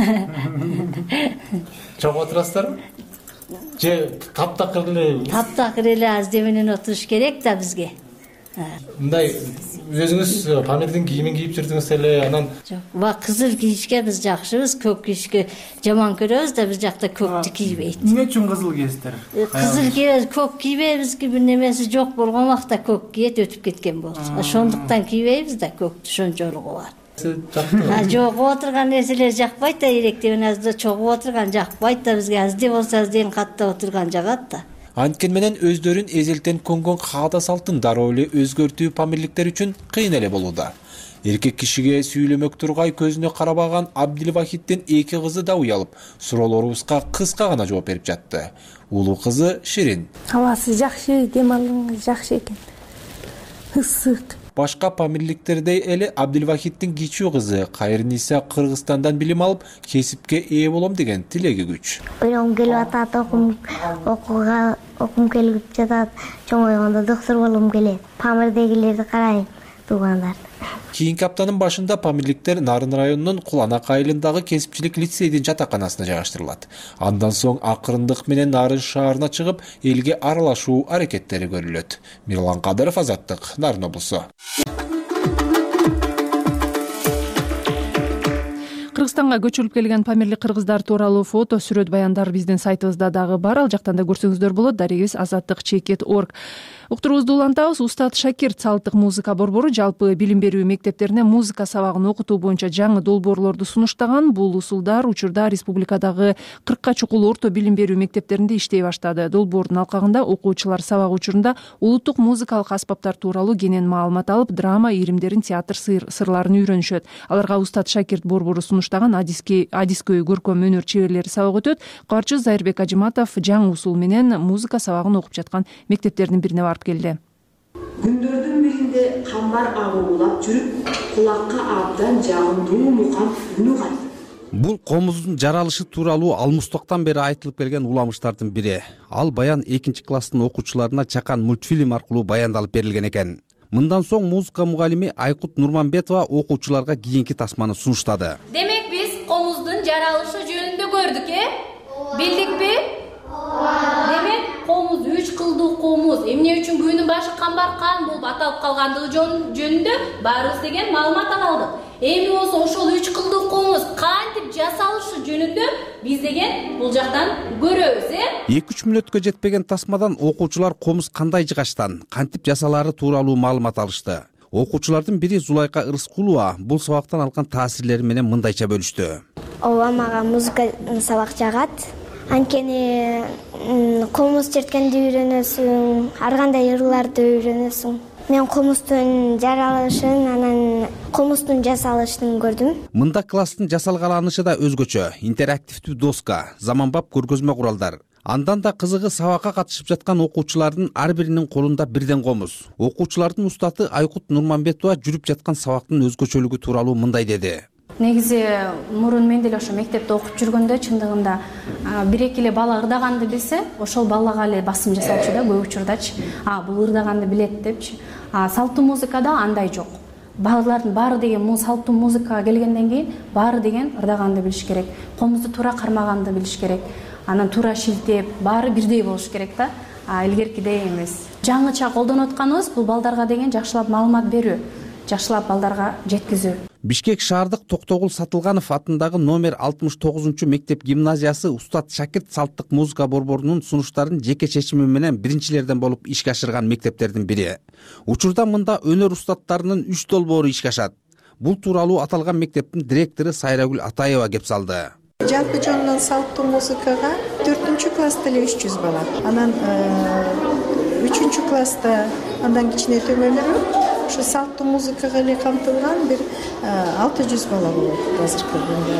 да. Чогуу отурасыздарбы? Же таптакыр эле? Таптакыр эле азде менен отуруш керек да бизге. Мындай өзүңүз Памирдин кийимин кийип жүрдүңүз эле, анан жок, кызыл кийишке биз жакшыбыз, көк кийишке жаман көрөбүз да, биз жакта көктү кийбейт. Эмне үчүн кызыл кийесиздер? Кызыл кийебиз, көк кийбейбиз, бир немеси жок болгон убакта көк кийет, өтүп кеткен болчу. Ошондуктан кийбейбиз да, көктү ошончолугу бар. Жок, отурган нерселер жакпайт да, эректебен азды чогуп отурган жакпайт да, бизге азды болсо азден каттап отурган жагат да. Анткени менен өздөрүн эзелтен көнгөн каада салтын дароо эле өзгөртүү памирликтер үчүн кыйын эле болууда. Эркек кишиге сүйлөмөк тургай көзүнө карабаган Абдилвахиттин эки кызы да уялып, суроолорубузга кыска гана жооп берип жатты. Улуу кызы Ширин. Абасы жакшы, дем алыңыз жакшы экен. Ысык. Башка памирликтердей эле Абдилвахиттин кичүү кызы Кайрниса Кыргызстандан билим алып, кесипке ээ болом деген тилеги күч. Ойлогум келип атат, окум келип жатат, чоңойгондо доктор болгум келет. Памирдегилерди карайм, туугандарды. Кийинки аптанын башында памирликтер Нарын районунун Куланак айылындагы кесипчилик лицейдин жатаканасына жайгаштырылат. Андан соң акырындык менен Нарын шаарына чыгып, элге аралашуу аракеттери көрүлөт. Мирлан Кадыров, Азаттык, Нарын облусу. Кыргызстанга көчүрүлүп келген памирлик кыргыздар тууралуу фото, сүрөт, баяндар биздин сайтыбызда дагы бар. Ал жактан да көрсөңүздөр болот. Дарегибиз azattik.org. Уктуруубузду улантабыз. Устат Шакирт салттык музыка борбору жалпы билим берүү мектептерине музыка сабагын окутуу боюнча жаңы долбоорлорду сунуштаган. Бул усулдар учурда республикадагы 40ка чукул орто билим берүү мектептеринде иштей баштады. Долбоордун алкагында окуучулар сабак учурунда улуттук музыкалык аспаптар тууралуу кенен маалымат алып, драма ийримдерин, театр сырларын үйрөнүшөт. Аларга Устат Шакирт борбору сунуштаган адискөй көркөм өнөр чеберлери сабак өтөт. Каарчы Зайырбек Ажиматов жаңы усул менен музыка сабагын окуп жаткан мектептердин бирине барып келди. Күндөрдүн биринде камбар агуулап жүрүп, кулакка абдан жагымдуу мукам үнү кайтты. Бул комуздун жаралышы тууралуу алмустоктон бери айтылып келген уламыштардын бири. Ал баян 2 класстын окуучуларына чакан мультфильм аркылуу баяндалып берилген экен. Мындан соң музыка мугалими Айкут Нурманбетова окуучуларга кийинки тасманы сунуштады. Демек биз комуздун жаралышы жөнүндө көрдүк, Билдикпи? Демек комуз 3 кылдуу комуз. Эмне үчүн күнүн башы камбар-кан болуп аталып калгандыгы жөнүндө баарыбыз деген маалымат ала алдык. Эми болсо ошол 3 кылдуу комуз кантип жасалышы жөнүндө биз деген бул жактан көрөбүз, 2-3 мүнөткө жетпеген тасмадан окуучулар комуз кандай жыгачтан, кантип жасалары тууралуу маалымат алышты. Окуучулардын бири Зулайка Ырыскулова бул сабактан алган таасирлери менен мындайча бөлүштү. Ооба, мага музыка сабак жагат. Анткени комуз черткенди үйрөнөсүң, ар кандай ырларды үйрөнөсүң. Мен комуздун жаралышын, анан комуздун жасалышын көрдүм. Мында класстын жасалгаланышы да өзгөчө. Интерактивдүү доска, заманбап көргөзмө куралдар. Андан да кызыгы сабакка катышып жаткан окуучулардын ар биринин колунда бирден комуз. Окуучулардын устаты Айкут Нурманбетова жүрүп жаткан сабактын өзгөчөлүгү тууралуу мындай деди. Негизи мурун мен деле ошо мектепте окуп жүргөндө чындыгында бир-эки эле бала ырдаганды билсе, ошол балага эле басым жасалчу да көп учурдачы. Бул ырдаганды билет депчи. Салттуу музыкада андай жок. Балалардын баары деген салттуу музыкага келгенден кийин баары деген ырдаганды билиш керек. Комузду туура кармаганды билиш керек. Анан туура шилтеп, баары бирдей болуш керек да. Илгеркидей эмес. Жаңыча колдонуп атканыбыз бул балдарга деген жакшылап маалымат берүү, жакшылап балдарга жеткизүү. Бишкек шаардык Токтогул Сатылганов атындагы номер 69 мектеп гимназиясы Устат Шакирт салттык музыка борборунун сунуштарын жеке чечими менен биринчилерден болуп ишке ашырган мектептердин бири. Учурда мында өнөр устаттарынын 3 долбоору ишке ашат. Бул тууралуу аталган мектептин директору Сайрагүл Атаева кеп салды. Жалпы жонунан салттуу музыкага 4-класста эле 300 бала. Анан 3-класста андан кичине төмөнүрөөк ошо салттуу музыкага эле камтылган бир 600 бала болот азыркы күндө.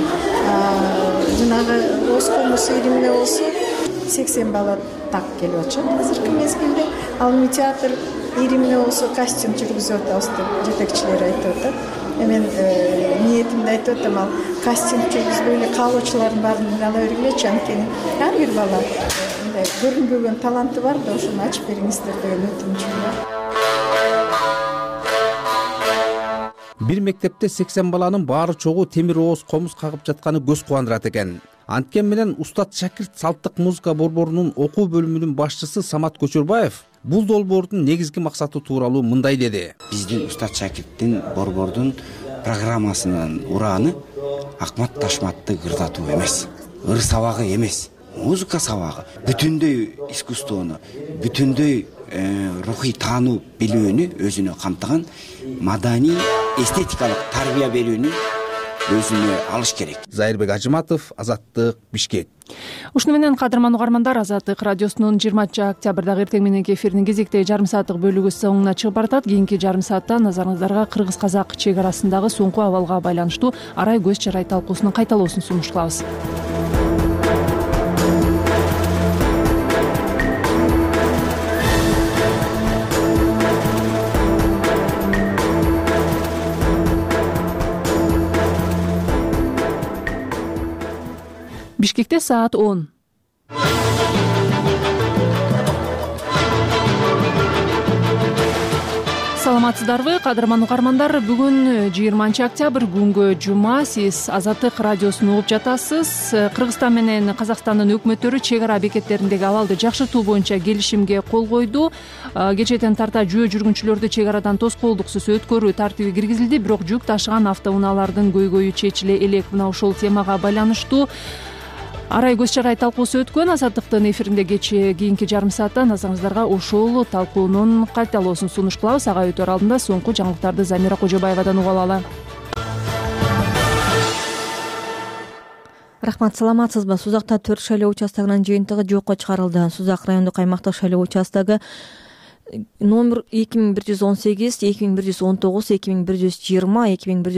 Жанагы оз комуз ийримине болсо 80 бала так келип атышат азыркы мезгилде. Ал эми театр ийримине болсо костюм жүргүзүп атабыз деп жетекчилер айтып атат. Мен ниетимди айтып атам, ал костюм жүргүзбөй эле каалоочулардын баарын ала бергилечи, анткени ар бир бала мындай көрүнбөгөн таланты бар да, ошону ачып бериңиздер деген өтүнүчүм бар. Бир мектепте 80 баланын баары чогуу темир ооз комуз кагып жатканы көз кубандырат экен. Анткени менен Устат Шакирт салттык музыка борборунун окуу бөлүмүнүн башчысы Самат Көчөрбаев Бул долбоордун негизги максаты тууралуу мындай деди. Биздин устат шакирттин борбордун программасынын ураны акмат ташматты кырдатуу эмес, ыр сабагы эмес, музыка сабагы, бүтүндөй искусствону, бүтүндөй рухий таануу билүүнү өзүнө камтыган маданий эстетикалык тарбия берүүнү өзүнө алыш керек. Зайырбек Ажыматов, Азаттык, Бишкек. Ушуну менен кадырман угармандар, Азаттык радиосунун 20 октябрдагы эртең мененки эфиринин кезектеги жарым сааттык бөлүгү соңуна чыгып баратат. Кийинки жарым саатта назарыңыздарга кыргыз-казак чек арасындагы соңку абалга байланыштуу арай көз чарай талкуусунун кайталоосун сунуш кылабыз. Бишкекте саат 10. Саламатсыздарбы, кадырман угармандар. Бүгүн 20 октябрь, күнгө жума. Сиз Азаттык радиосун угуп жатасыз. Кыргызстан менен Казакстандын өкмөттөрү чек ара бекеттериндеги абалды жакшыртуу боюнча келишимге кол койду. Кечээден тарта жөө жүргүнчүлөрдү чек арадан тоскоолдуксуз өткөрүү тартиби киргизилди, бирок жүк ташыган автоунаалардын көйгөйү чечиле элек. Мына ошол темага байланыштуу арай көз чарай талкуусу өткөн. Азаттыктын эфиринде кийинки жарым саатта назарыңыздарга ошол талкуунун кайталоосун сунуш кылабыз. Ага өтөр алдында соңку жаңылыктарды Замира Кожобаевадан угуп алалы. Рахмат, саламатсызбы? Сузакта 4 шайлоо участогунун жыйынтыгы жокко чыгарылды. Сузак райондук аймактык шайлоо участогу номер 2118, 2119, 2120,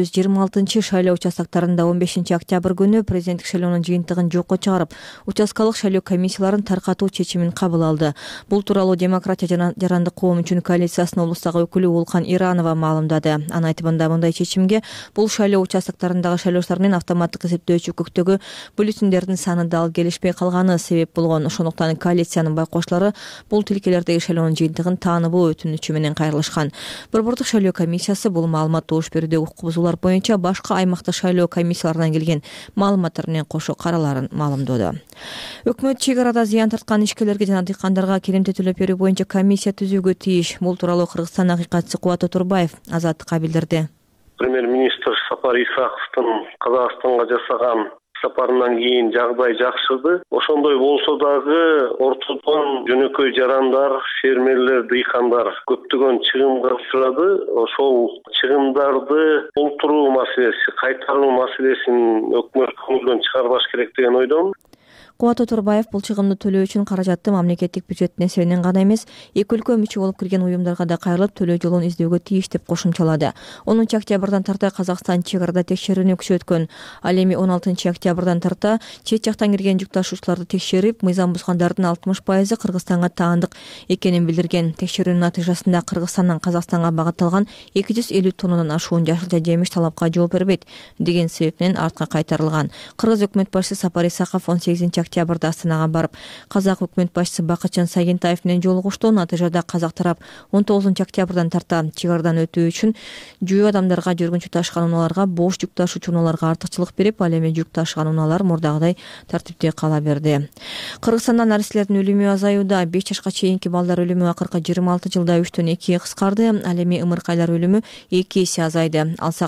2126 шайлоо участоктарында 15 октябрь күнү президенттик шайлоонун жыйынтыгын жокко чыгарып, участкалык шайлоо комиссияларын таркатуу чечимин кабыл алды. Бул тууралуу Демократия жарандык коом үчүн коалициясынын облустагы өкүлү Улкан Иранова маалымдады. Анын айтымында мындай чечимге бул шайлоо участоктарындагы шайлоочулар менен автоматтык эсептөөчү көктөгү бюллетендердин саны дал келишпей калганы себеп болгон. Ошондуктан коалициянын байкоочулары бул тилкелердеги шайлоонун жыйынтыгын тааныбоо өтүнүчү менен кайрылышкан. Борбордук шайлоо комиссиясы бул маалымат добуш берүүдө укук бузуулар боюнча башка аймактык шайлоо комиссияларынан келген маалыматтар менен кошо караларын маалымдоду. Өкмөт чек арада зыян тарткан ишкерлерге жана дыйкандарга керемте төлөп берүү боюнча комиссия түзүүгө тийиш. Бул тууралуу Кыргызстан акыйкатчысы Кубат Отурбаев Азаттыкка билдирди. Премьер-министр Сапар Исаковдун Казакстанга жасаган сапарынан кийин жагдай жакшырды. Ошондой болсо дагы ортодон жөнөкөй жарандар, фермерлер, дыйкандар көптөгөн чыгымга учурады. Ошол чыгымдарды толтуруу маселеси, кайтаруу маселесин өкмөт көңүлдөн чыгарбаш керек деген ойдомун. Кубат Отурбаев бул чыгымды төлөө үчүн каражатты мамлекеттик бюджеттин эсебинен гана эмес, эки өлкө мүчө болуп кирген уюмдарга да кайрылып төлөө жолун издөөгө тийиш деп кошумчалады. 10 октябрдан тарта Казакстан чек арада текшерүүнү күчөткөн. Ал эми 16 октябрдан тарта чет жактан кирген жүк ташуучуларды текшерип, мыйзам бузгандардын 60% Кыргызстанга таандык экенин билдирген. Текшерүүнүн натыйжасында Кыргызстандан Казакстанга багытталган 250 тоннадан ашуун жашылча жемиш талапка жооп бербейт деген себептен артка кайтарылган. Кыргыз өкмөт башчысы Сапар Исаков 18 октябрда Астанага барып, казак өкмөт башчысы Бакытжан Сагентаев менен жолугушту. Натыйжада казак тарап 19 октябрдан тарта чек арадан өтүү үчүн жөө адамдарга, жүргүнчү ташыган унааларга, бош жүк ташуучу унааларга артыкчылык берип, ал эми жүк ташыган унаалар мурдагыдай тартипте кала берди. Кыргызстанда нариселердин өлүмү азаюуда. 5 жашка чейинки балдар өлүмү акыркы 26 жылда 3төн 2 кыскарды. Ал эми ымыркайлар өлүмү 2 эсе азайды. Алсак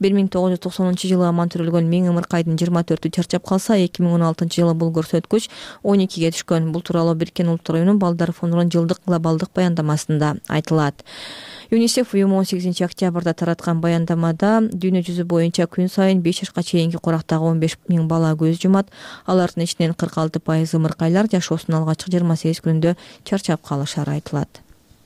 1990-жылы аман төрөлгөн 1000 ымыркайдын 24-ü чарчап калса, 2016-жылы бул көрсөткүч 12ге түшкөн. Бул тууралуу Бириккен Улуттар уюмунун балдар фондунун жылдык глобалдык баяндамасында айтылат. ЮНИСЕФ уюму 18 октябрда тараткан баяндамада дүйнө жүзү боюнча күн сайын 5 жашка чейинки курактагы 15 000 бала көз жумат. Алардын ичинен 46% ымыркайлар жашоосунун алгачкы 28 күнүндө чарчап калышары айтылат.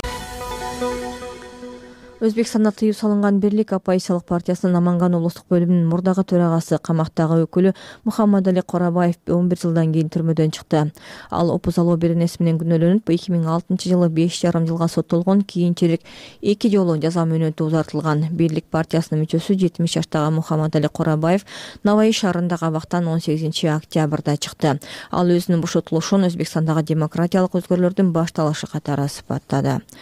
Өзбекстанда тыюу салынган Бирлик оппозициялык партиясынын Наманган облустук бөлүмүнүн мурдагы төрагасы, камактагы өкүлү Мухаммадали Корабаев 11 жылдан кийин түрмөдөн чыкты. Ал опузалоо беренеси менен күнөөлөнүп, 2006-жылы 5,5 жылга соттолгон, кийинчерээк 2 жолу жаза мөөнөтү узартылган. Бирлик партиясынын мүчөсү 70 жаштагы Мухаммадали Корабаев Наваи шаарындагы абактан 18 октябрда чыкты. Ал өзүнүн бошотулушун Өзбекстандагы демократиялык өзгөрүүлөрдүн башталышы катары сыпаттады.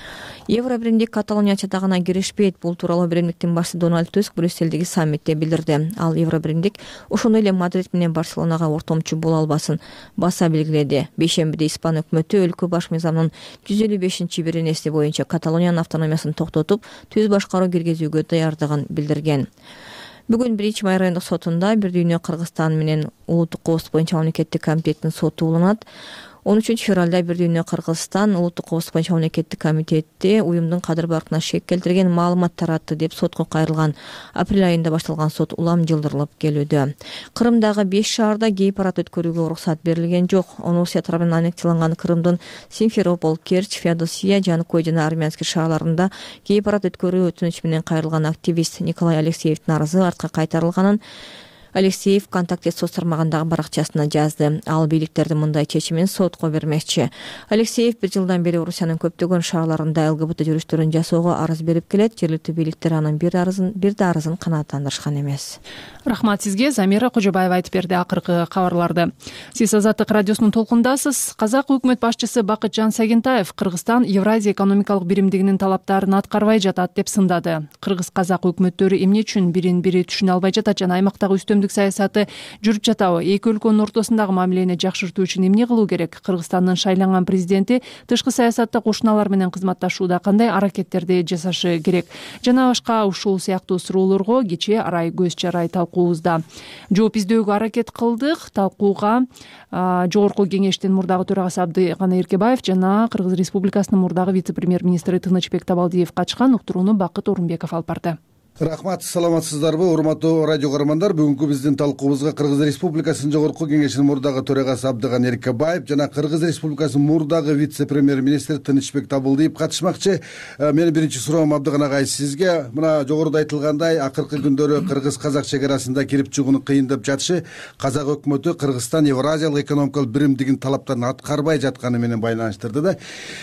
Евро биримдик Каталония чатагына киришпейт. Бул тууралуу биримдиктин башчысы Дональд Туск Брюссельдеги саммитте билдирди. Ал Евро биримдик ошондой эле Мадрид менен Барселонага ортомчу боло албасын баса белгиледи. Бейшембиде Испан өкмөтү өлкө баш мыйзамынын 155-беренеси боюнча Каталониянын автономиясын токтотуп, түз башкаруу киргизүүгө даярдыгын билдирген. Бүгүн 1 райондук сотунда Бир Дүйнө Кыргызстан менен Улуттук Коопсуздук боюнча мамлекеттик комитеттин соту уланат. 13 февралда Бир Дүйнө Кыргызстан Улуттук Коопсуздук боюнча мамлекеттик комитети уюмдун кадыр баркына шек келтирген маалымат таратты деп сотко кайрылган. Апрель айында башталган сот улам жылдырылып келүүдө. Кырымдагы 5 шаарда гей парад өткөрүүгө уруксат берилген жок. Орусия тарабынан аннексияланган Кырымдын Симферополь, Керчь, Феодосия, Жанкой жана Армянский шаарларында гей парад өткөрүү өтүнүч менен кайрылган активист Николай Алексеевдин арызы артка кайтарылганын Алексеев ВКонтакте соц тармагындагы баракчасына жазды. Ал бийликтердин мындай чечимин сотко бермекчи. Алексеев 1 жылдан бери Орусиянын көптөгөн шаарларында ЛГБТ жүрүштөрүн жасоого арыз берип келет. Жергиликтүү бийликтер анын бир да арызын канааттандырышкан эмес. Рахмат сизге. Замира Кожобаева айтып берди акыркы кабарларды. Сиз Азаттык радиосунун толкундасыз. Казак өкмөт башчысы Бакытжан Сагентаев Кыргызстан Евразия экономикалык биримдигинин талаптарын аткарбай жатат деп сындады. Кыргыз-казак өкмөттөрү эмне үчүн бирин-бири түшүнө албай жатат жана аймактагы үстөмдүк саясаты жүрүп жатабы? Эки өлкөнүн ортосундагы мамилени жакшыртуу үчүн эмне кылуу керек? Кыргызстандын шайланган президенти тышкы саясатта кошуналар менен кызматташууда кандай аракеттерди жасашы керек? Жана башка ушул сыяктуу суроолорго кечээ арай көз чарай талкуубузда жооп издөөгө аракет кылдык. Талкууга Жогорку кеңештин мурдагы төрагасы Абдыганы Эркебаев жана Кыргыз Республикасынын мурдагы вице-премьер-министри Тынычбек Табалдиев катышкан. Уктурууну Бакыт Орунбеков алып барды. Рахмат, саламатсыздарбы урматтуу радио көрөрмандар. Бүгүнкү биздин талкуубузга Кыргыз Республикасынын Жогорку кеңешинин мурдагы төрагасы Абдыган Эркебаев жана Кыргыз Республикасынын мурдагы вице-премьер-министри Тынычбек Табалдиев катышмакчы. Менин биринчи суроом Абдыган агай сизге. Мына жогоруда айтылгандай, акыркы күндөрү кыргыз-казак чек арасында кирип чыгууну кыйындап жатышы казак өкмөтү Кыргызстан Евразиялык экономикалык биримдигинин талаптарын аткарбай жатканы менен байланыштырды да.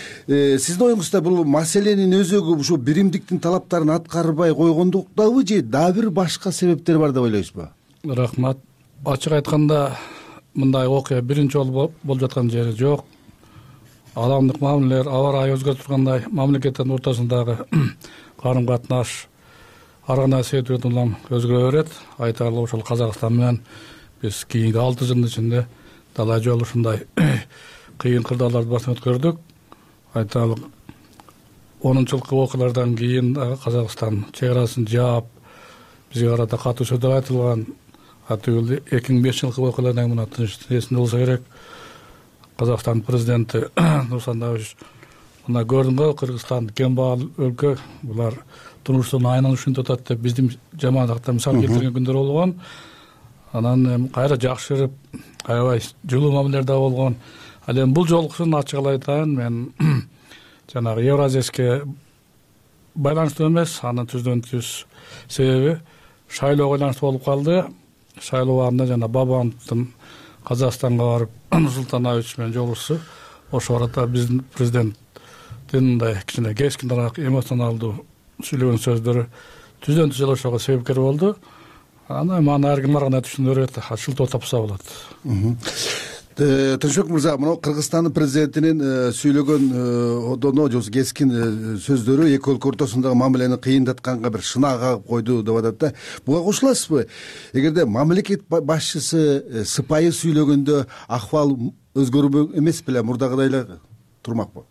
Сиздин оюңузда бул маселенин өзөгү ушу биримдиктин талаптарын аткарбай койгондуктабы же дагы бир башка себептер бар деп ойлойсузбу? Рахмат. Ачык айтканда, мындай окуя биринчи жолу болуп жаткан жери жок. Аламдык мамилелер аба ырайы өзгөрүп тургандай, мамлекеттердин ортосундагы карым катнаш ар кандай себептерден улам өзгөрө берет. Айтарлык ошол Казакстан менен биз кийинки 6 жылдын ичинде далай жолу ушундай кыйын кырдааларды басып өткөрдүк. Айтарлык 10-жылкы окуялардан кийин Казакстан чек арасын жаап, бизге карата катуу сөздөр айтылган. Атыгыл 2005-жылкы окуялардан мына эсинде болсо керек. Казакстан президенти Нурсултан Назарбаев мына көрдүңбү, Кыргызстан кембагал өлкө, булар турмуштун айланышын тотот деп биздин жамаатта мисал келтирген күндөр болгон. Анан кайра жакшырып, аябай жылуу мамилелер да болгон. Ал эми бул жолкусун ачык айтайын, мен жанагы Евразияске байланыштуу эмес, анын түздөн-түз себеби шайлоого байланыштуу болуп калды. Шайлоо убагында жана Бабановдун Казакстанга барып Нурсултан Назарбаев менен жолугушуу, ошол арада биздин президенттин мындай кичине кескинираак эмоционалдуу сүйлөгөн сөздөрү түздөн-түз ошого себепкер болду. Анан маны ар ким ар кандай түшүнө берет, шылтоо тапса болот. Тынчбек мырза, мына Кыргызстандын президентинин сүйлөгөн одоно же кескин сөздөрү эки өлкө ортосундагы мамилени кыйындатканга бир шына кагып койду деп атат да. Буга кошуласызбы? Эгерде мамлекет башчысы сыпайы сүйлөгөндө акыбал өзгөрбөк эмес беле, мурдагыдай эле турмакпы?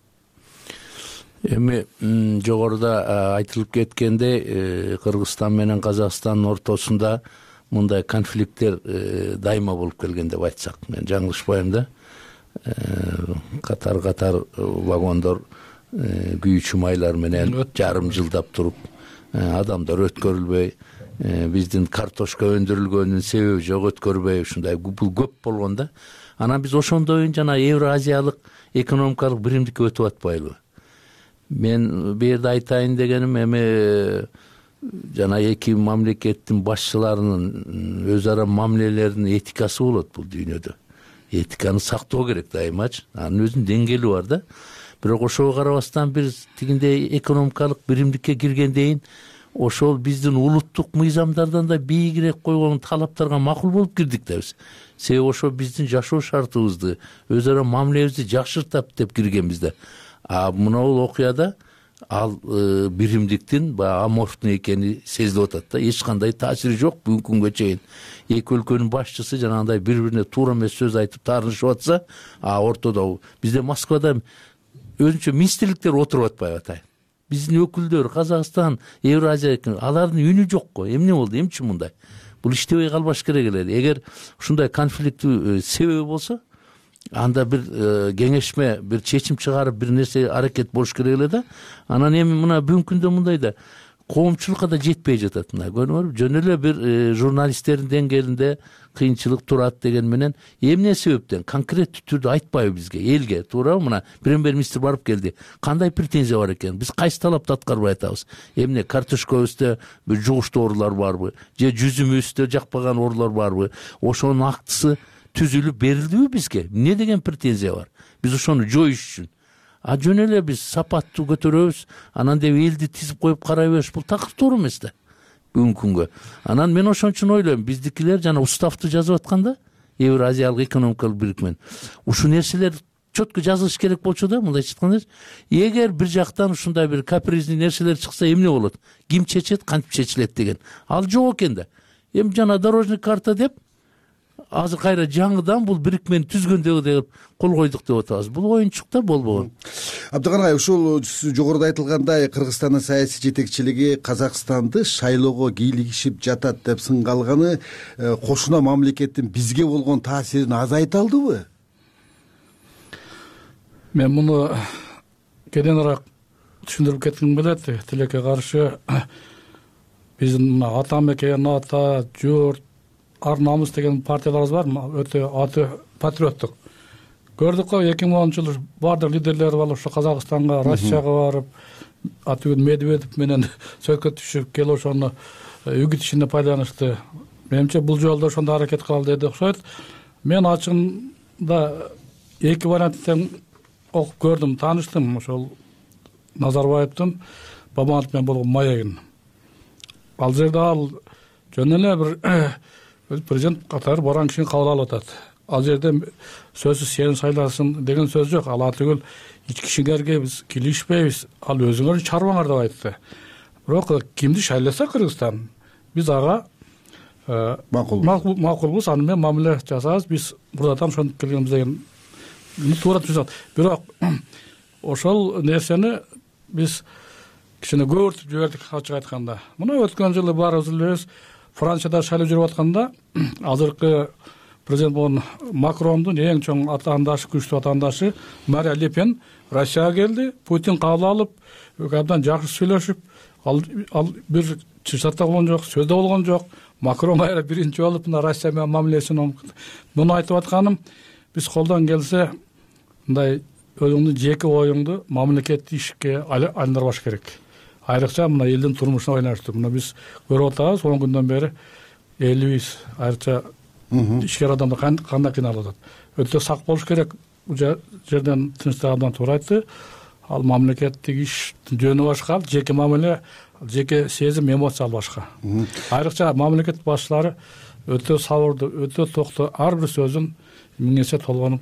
Эми жогоруда айтылып кеткендей, Кыргызстан менен Казакстандын ортосунда мындай конфликттер дайыма болуп келген деп айтсак, мен жаңылышпайм да. Катар вагондор күйүүчү майлар менен жарым жылдап туруп, адамдар өткөрүлбөй, биздин картошка өндүрүлгөнүнүн себеби жок, өткөрбөй, ушундай бул көп болгон да. Анан биз ошондойун жана Евразиялык экономикалык биримдикке өтүп атпайлыбы? Мен бу жерде айтайын дегеним, эми жана эки мамлекеттин башчыларынын өз ара мамилелеринин этикасы болот бул дүйнөдө. Этиканы сактоо керек дайымачы. Анын өзүнүн деңгээли бар да. Бирок ошого карабастан биз тигиндей экономикалык биримдикке киргендейин ошол биздин улуттук мыйзамдардан да бийигирээк койгон талаптарга макул болуп кирдик да биз. Себеби ошо биздин жашоо шартыбызды, өз ара мамилебизди жакшыртат деп киргенбиз да. Мына бул окуяда ал биримдиктин баягы аморфный экени сезилип атат да. Эч кандай таасири жок бүгүнкү күнгө чейин. Эки өлкөнүн башчысы жанагындай бири бирине туура эмес сөз айтып таарынышып атса, ортодо бизде Москвада өзүнчө министрликтер отуруп атпайбы атайын. Биздин өкүлдөр Казакстан, Евразия, алардын үнү жок го. Эмне болду? Эмне үчүн мындай? Бул иштебей калбаш керек эле. Эгер ушундай конфликттүү себеби болсо, анда бир кеңешме, бир чечим чыгарып, бир нерсе аракет болуш керек эле да. Анан эми мына бүгүнкү күндө мындай да коомчулукка да жетпей жатат. Мына көрүңөр, жөн эле бир журналисттердин деңгээлинде кыйынчылык турат деген менен эмне себептен конкреттүү түрдө айтпайбы бизге, элге, туурабы? Мына премьер-министр барып келди. Кандай претензия бар экен? Биз кайсы талапты аткарбай атабыз? Эмне картошкабызда бир жугуштуу оорулар барбы? Же жүзүмүздө жакпаган оорулар барбы? Ошонун актысы түзүлүп берилдиби бизге? Эмне деген претензия бар? Биз ошону жоюш үчүн жөн эле биз сапаттуу көтөрөбүз, анан деп элди тизип коюп карай бериш, бул такыр туура эмес да бүгүнкү күнгө. Анан мен ошон үчүн ойлойм, биздикилер жана уставты жазып атканда, Евразиялык экономикалык бирикмен, ушул нерселер четко жазылыш керек болчу да, мындайча айтканда. Эгер бир жактан ушундай бир капризный нерселер чыкса эмне болот? Ким чечет, кантип чечилет деген. Ал жок экен да. Эми жана дорожный карта деп азыр кайра жаңыдан бул бирикмени түзгөндөгү деп кол койдук деп атабыз. Бул оюнчук да болбогон. Абдыган агай, ушул жогоруда айтылгандай Кыргызстандын саясий жетекчилиги Казакстанды шайлоого кийлигишип жатат деп сынга алганы кошуна мамлекеттин бизге болгон таасирин азайта алдыбы? Мен муну кененирээк түшүндүрүп кетким келет. Тилекке каршы биздин мына ата мекен, ата, журт, ар намыс деген партияларыбыз бар, өтө патриоттук. Көрдүк го 2010-жылы бардык лидерлер болуп ушу Казакстанга, Россияга барып, атүгүн Медведев менен сөзгө түшүп келип ошону үгүт ишине пайдаланышты. Менимче бул жолдо ошондой аракет кылалы деди окшойт. Мен ачыгында эки варианттан окуп көрдүм, тааныштым. Ошол Назарбаевдин Бабановдун менен болгон маегин. Ал жерде ал жөн эле бир президент катары баран кишини кабыл алып атат. Ал жерде сөзсүз сени сайласын деген сөз жок. Ал атүгүл ички ишиңерге биз килишпейбиз, ал өзүңөр чарбаңар деп айтты. Бирок кимди шайласа Кыргызстан, биз ага макулбуз, аны менен мамиле жасайбыз, биз бурдадан ошентип келгенбиз деген туура түшүнөт. Бирок ошол нерсени биз кичине көбүртүп жибердик, ачык айтканда. Мына өткөн жылы баарыбыз билебиз, Францияда шайлоо жүрүп атканда азыркы президент болгон Макрондун эң чоң атаандашы, күчтүү атаандашы Мария Ле Пен Россияга келди. Путин кабыл алып, абдан жакшы сүйлөшүп, ал бир чыгышта болгон жок, сөздө болгон жок. Макрон кайра биринчи болуп мына Россия менен мамилесин муну айтып атканым, биз колдон келсе мындай өзүңдүн жеке оюңду мамлекеттик ишке айландырбаш керек. Айрыкча мына элдин турмушуна байланыштуу. Мына биз көрүп атабыз 10 күндөн бери элибиз айрыкча ишкер адамдар кандай кыйналып атат. Өтө сак болуш керек. Бул жерден тынчтык абдан туура айтты. Ал мамлекеттик иш жөнү башка, жеке мамиле, жеке сезим, эмоция башка. Айрыкча мамлекет башчылары өтө сабырдуу, өтө токтоо, ар бир сөзүн миңесе толгонуп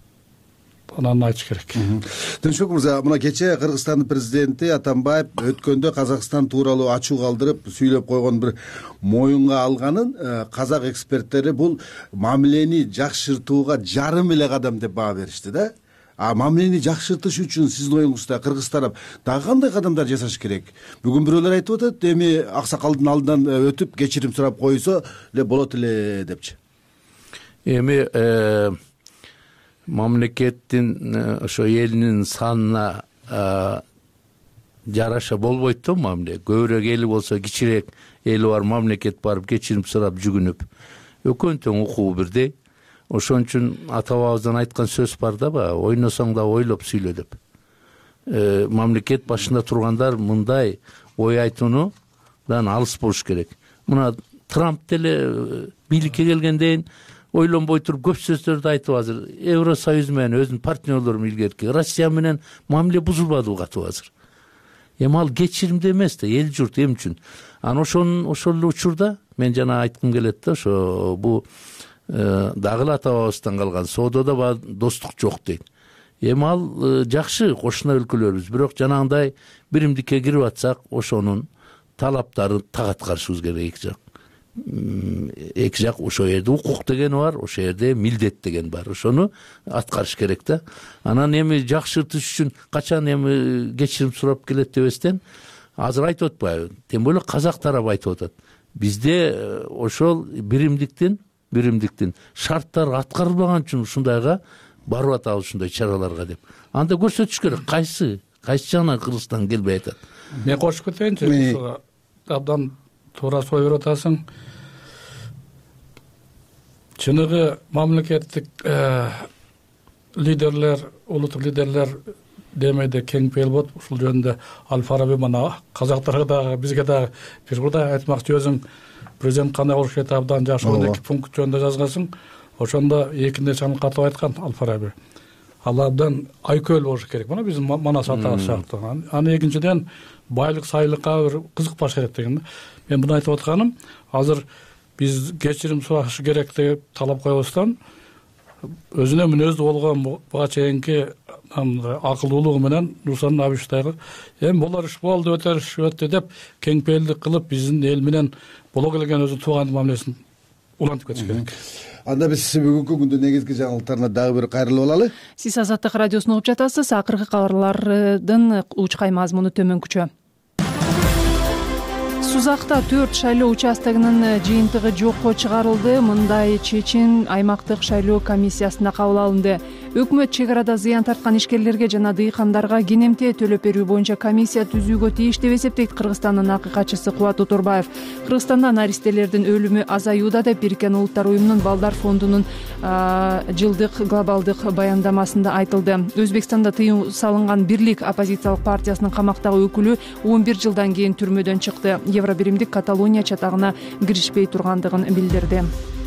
анан айтыш керек. Тынчбек мырза, мына кечээ Кыргызстандын президенти Атамбаев өткөндө Казакстан тууралуу ачуу калтырып сүйлөп койгон бир моюнга алганын казак эксперттери бул мамилени жакшыртууга жарым эле кадам деп баа беришти да. Мамилени жакшыртыш үчүн сиздин оюңузда Кыргыз тарап дагы кандай кадамдар жасаш керек? Бүгүн бирөөлөр айтып атат, эми аксакалдын алдынан өтүп кечирим сурап койсо эле болот эле депчи. Эми мамлекеттин ошо элинин санына жараша болбойт да мамиле. Көбүрөөк эли болсо, кичирээк эли бар мамлекет барып кечирим сурап жүгүнүп, экөөнүн тең укугу бирдей. Ошон үчүн ата бабабыздан айткан сөз бар да, ойносоң да ойлоп сүйлө деп. Мамлекет башында тургандар мындай ой айтуудан алыс болуш керек. Мына Трамп деле бийликке келгенден ойлонбой туруп көп сөздөрдү айтып азыр. Евросоюз менен өзүнүн партнерлору илгерки Россия менен мамиле бузулбады катуу азыр. Эми ал кечиримде эмес да, эл журт эм үчүн. Анан ошол учурда мен жана айткым келет да, ошо бул дагы ата бабабыздан калган соодода достук жок дейт. эми ал жакшы кошуна өлкөлөрбүз, бирок жанагындай биримдикке кирип атсак ошонун талаптарын так аткарышыбыз керек. Эки жак ошол жерде укук деген бар, ошол жерде милдет деген бар. Ошону аткарыш керек да. Анан эми жакшыртыш үчүн качан эми кечирим сурап келет дебестен азыр айтып атпайбы, тем более казак тарабы айтып атат. Бизде ошол биримдиктин шарттары аткарылбаган үчүн ушундайга барып атабыз, ушундай чараларга деп. Анда көрсөтүш керек, кайсы жагынан Кыргызстан келбей атат. Мен кошуп кетейинчи, абдан туура сой берип атасың. Чыныгы мамлекеттик лидерлер, улуттук лидерлер демейде кең пейил болуп, ушул жөнүндө Аль-Фараби мына казактарга дагы бизге дагы бир курдай айтмакчы, өзүң президент кандай болуш керек абдан жакшы 12 пункт жөнүндө жазгансың. Ошондо эки нерсени катып айткан Аль-Фараби. Ал абдан айкөл болуш керек. Мына биздин Манас атабыз сыяктуу. Аны экинчиден байлык сайлыкка бир кызыкпаш керек деген. Мен буну айтып атканым, азыр биз кечирим сурашы керек деп талап коебуздан өзүнө мүнөздүү болгон буга чейинки акылдуулугу менен Нурсултан Абишевдагы эми болор иш болду, өтө деп кең пейилдик кылып биздин эл менен боло келген өзүнүн туугандык мамилесин улантып кетиш керек. Анда биз бүгүнкү күндүн негизги жаңылыктарына дагы бир кайрылып алалы. Сиз Азаттык радиосун угуп жатасыз. Акыркы кабарлардын учкай мазмуну төмөнкүчө. Сузакта 4 шайлоо участогунун жыйынтыгы жокко чыгарылды. Мындай чечим аймактык шайлоо комиссиясында кабыл алынды. Өкмөт чек арада зыян тарткан ишкерлерге жана дыйкандарга кенемте төлөп берүү боюнча комиссия түзүүгө тийиш деп эсептейт Кыргызстандын акыйкатчысы Кубат Оторбаев. Кыргызстанда наристелердин өлүмү азаюуда деп Бириккен Улуттар уюмунун балдар фондунун жылдык глобалдык баяндамасында айтылды. Өзбекстанда тыюу салынган Бирлик оппозициялык партиясынын камактагы өкүлү 11 жылдан кийин түрмөдөн чыкты. Евробиримдик Каталония чатагына киришпей тургандыгын билдирди.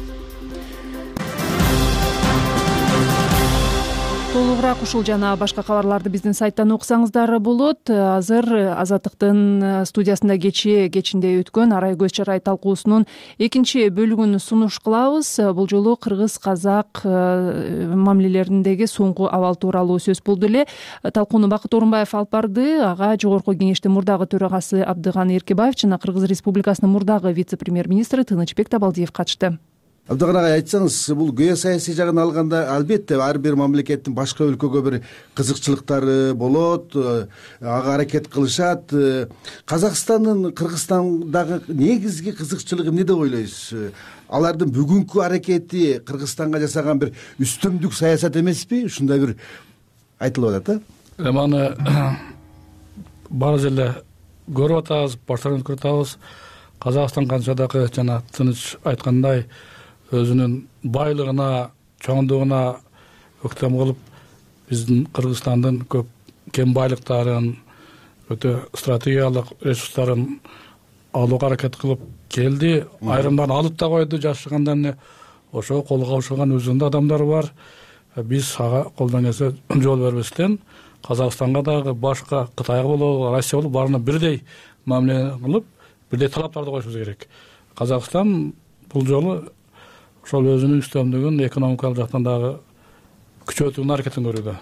Толугураак ушул жана башка кабарларды биздин сайттан окусаңыздар болот. Азыр Азаттыктын студиясында кечинде өткөн Арай көз чарай талкуусунун экинчи бөлүгүн сунуш кылабыз. Бул жолу кыргыз-казак мамилелериндеги соңку абал тууралуу сөз болду эле. Талкууну Бакыт Орунбаев алып барды. Ага Жогорку Кеңештин мурдагы төрагасы Абдыган Эркебаев жана Кыргыз Республикасынын мурдагы вице-премьер-министри Тынычбек Табалдиев катышты. Абдыган агай, айтсаңыз, бул геосаясий жагын алганда албетте ар бир мамлекеттин башка өлкөгө бир кызыкчылыктары болот, ага аракет кылышат. Казакстандын Кыргызстандагы негизги кызыкчылыгы эмне деп ойлойсуз? Алардын бүгүнкү аракети Кыргызстанга жасаган бир үстөмдүк саясат эмеспи? Ушундай бир айтылып атат да. Аны баары эле көрүп атабыз, баштан көрүп атабыз. Казакстан канча дагы жана Тыныч айткандай өзүнүн байлыгына, чоңдугуна өктөм кылып, биздин Кыргызстандын көп кен байлыктарын, өтө стратегиялык ресурстарын алууга аракет кылып келди. Айрымдарын алып да койду, жашагандан ошо колго кабышкан өзүндө адамдар бар. Биз ага колдон келсе жол бербестен Казакстанга дагы башка Кытайга болобу, Россия болобу баарына бирдей мамиле кылып, бирдей талаптарды коюшубуз керек. Казакстан бул жолу ошол өзүнүн үстөмдүгүн экономикалык жактан дагы күчөтүүнүн аракетин көрүүдө.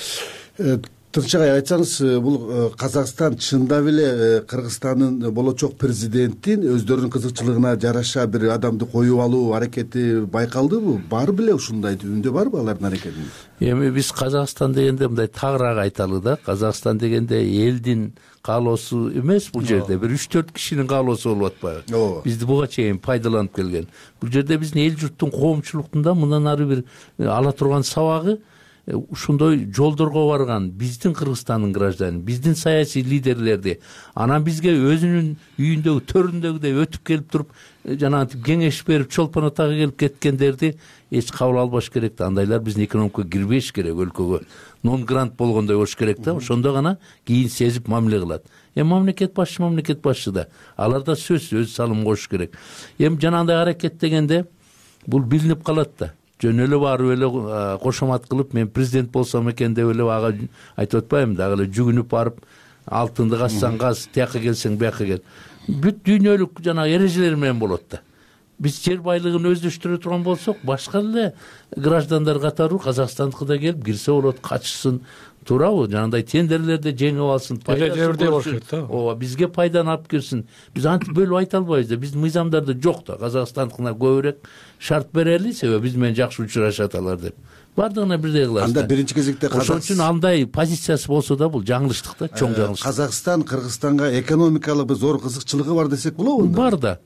Тынч агай, айтсаңыз, бул Казакстан чындап эле Кыргызстандын болочок президентин өздөрүнүн кызыкчылыгына жараша бир адамды коюп алуу аракети байкалдыбы? Бар беле ушундай түбүндө барбы алардын аракети? Эми биз Казакстан дегенде мындай тагыраак айталы да. Казакстан дегенде элдин каалоосу эмес, бул жерде бир 3-4 кишинин каалоосу болуп атпайбы? Бизди буга чейин пайдаланып келген. Бул жерде биздин эл журттун коомчулуктун да мындан ары бир ала турган сабагы ушундой жолдорго барган биздин Кыргызстандын гражданы, биздин саясий лидерлерди анан бизге өзүнүн үйүндөгү төрүндөгүдөй өтүп келип туруп жанагынтип кеңеш берип чолпонотага келип кеткендерди эч кабыл албаш керек да. Андайлар биздин экономикага кирбеш керек, өлкөгө нон грант болгондой болуш керек да. Ошондо гана кийин сезип мамиле кылат. Мамлекет башчы да алар да сөзсүз өз салым кошуш керек. Жанагындай аракет дегенде бул билинип калат да. Жөн эле барып эле кошомат кылып, мен президент болсом экен деп эле ага айтып атпайбымы, дагы эле жүгүнүп барып алтынды кассаң каз, тияка келсең бияка кел. Бүт дүйнөлүк жанагы эрежелер менен болот да. биз жер байлыгын өздөштүрө турган болсок, башка эле граждандар катары Казакстандыкы да келип кирсе болот, качсын, туурабы? Жанагындай тендерлерди жеңип алсын, ооба, бизге пайданы алып кирсин. Биз антип бөлүп айта албайбыз да, биздин мыйзамдарда жок да. Казакстандыкына көбүрөөк шарт берели, себеби биз менен жакшы учурашат алар деп. Бардыгына бирдей кылабыз. Анда биринчи кезекте ошон үчүн андай позициясы болсо да бул жаңылыштык да, чоң жаңылыштык. Казакстан Кыргызстанга экономикалык бир зор кызыкчылыгы бар десек болобу? Бар да.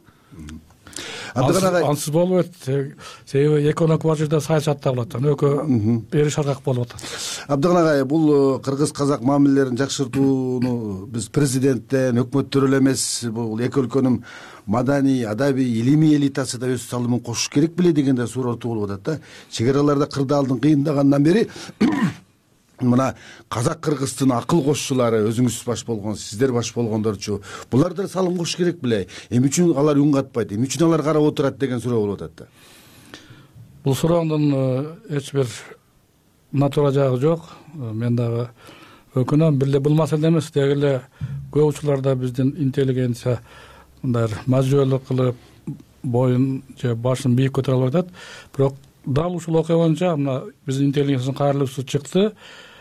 Ансыз болуп атат. Себеби экономик бар жерде саясат да болот. Экөө бери шаргак болуп атат. Абдыган агай, бул кыргыз-казак мамилелерин жакшыртууну биз президенттен, өкмөттөр эле эмес, бул эки өлкөнүн маданий, адабий, илимий элитасы да өз салымын кошуш керек беле дегенде суроо болуп атат да. Чек араларда кырдаалдын кыйындагандан бери мына казак-кыргыздын акыл кошчулары, өзүңүз баш болгон, сиздер баш болгондорчу, булар да салым кошуш керек беле? Эмне үчүн алар үн катпайт? Эмне үчүн алар карап отурат деген суроо болуп атат да. Бул суроондун эч бир натура жагы жок. Мен дагы өкүнөм, бир эле бул маселе эмес, деги эле көп учурларда биздин интеллигенция мындай мажжоолук кылып, боюн же башын бийик көтөрө алып атат. Бирок дал ушул окуя боюнча мына биздин интеллигенциянын кайрылуусу чыкты.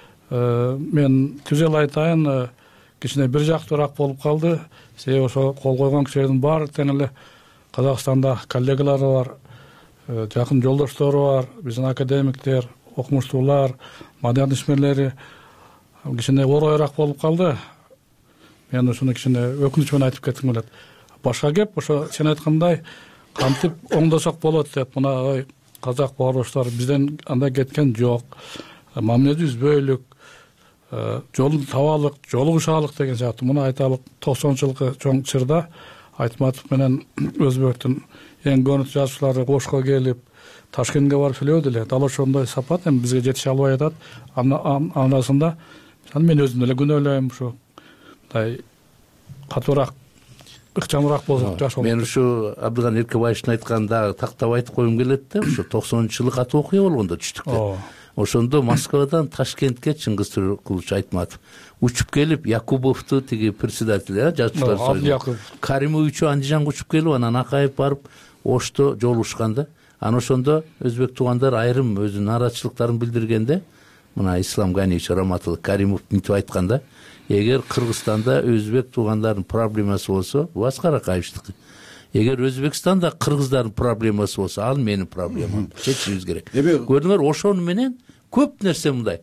Мен түзел айтайын, кичине бир жактуураак болуп калды. Себеби ошо кол койгон кишилердин баары тең эле Казакстанда коллегалары бар, жакын жолдоштору бар, биздин академиктер, окумуштуулар, маданият ишмерлери кичине оройраак болуп калды. Мен ушуну кичине өкүнүч менен айтып кетким келет. Башка кеп, ошо сен айткандай кантип оңдосок болот деп, мына казак бауырдаштар бизден андай кеткен жок. Мамиледи үзбөйлүк, жолун табалык, жолугушалык деген сыяктуу. Муну айталык 90-жылкы чоң чырда Айтматов менен Өзбектин эң көрүнүктүү жазуучулары Ошко келип, Ташкентке барып сүйлөдү эле. Дал ошондой сапат эми бизге жетише албай атат. Анасында мен өзүм эле күнөөлөйм, ушу мындай катуураак, ыкчамыраак болсок жашоо. Мен ушу Абдыган Эркебаевдин айтканында тактап айтып койгум келет да, ушу 90-жылы катуу окуя болгондо түштүктө. Ошондо Москвадан Ташкентке Чыңгыз Туркулович Айтматов учуп келип, Якубовду тиги председатель, жазуучулар союзу Каримовичу Андижанга учуп келип, анан Акаев барып Ошто жолугушканда, анан ошондо өзбек туугандар айрым өзүнүн нааразычылыктарын билдиргенде, мына Ислам Ганиевич Раматуллов Каримов мынтип айтканда, эгер Кыргызстанда өзбек туугандардын проблемасы болсо, бул Аскар Акаевдики. Эгер Өзбекстанда кыргыздардын проблемасы болсо, ал менин проблемам. Чечишибиз керек. Көрдүңөр, ошону менен көп нерсе мындай.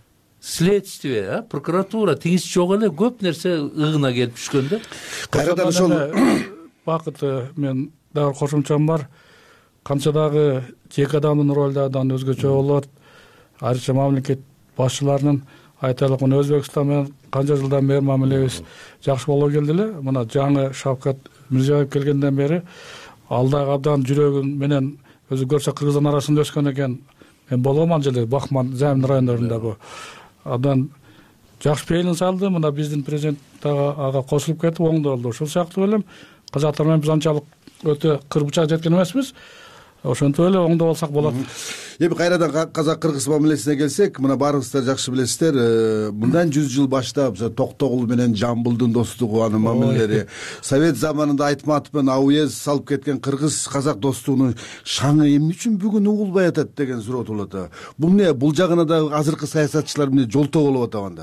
Следствие, прокуратура теңиз жок эле көп нерсе ыгына келип түшкөн да. Кайрадан ошол бакыт мен дагы кошумчам бар. Канча дагы жеке адамдын ролу да өзгөчө болот. Айрыкча мамлекет башчыларынын айтайлык, мына Өзбекстан менен канча жылдан бери мамилебиз жакшы болуп келди эле. Мына жаңы Шавкат Мирзиёев келгенден бери ал дагы абдан жүрөгүн менен өзү көрсө кыргыздар арасында өскөн экен. Мен болгом ал жерде Бахман, Замин райондорунда бу. Абдан жакшы пейилин салды. Мына биздин президент дагы ага кошулуп кетип оңдолду. Ошол сыяктуу элем казактар менен биз анчалык өтө кырбыча жеткен эмеспиз. Ошентип эле оңдоп алсак болот. Эми кайрадан казак-кыргыз мамилесине келсек, мына баарыңыздар жакшы билесиздер, мындан 100 жыл баштап Токтогул менен Жамбылдын достугу, анын мамилелери, Совет заманында Айтматов менен Ауез салып кеткен кыргыз-казак достугунун шаңы эмне үчүн бүгүн угулбай атат деген суроо туулат. Бул эмне? Бул жагына да азыркы саясатчылар эмне жолтоо болуп атабанда?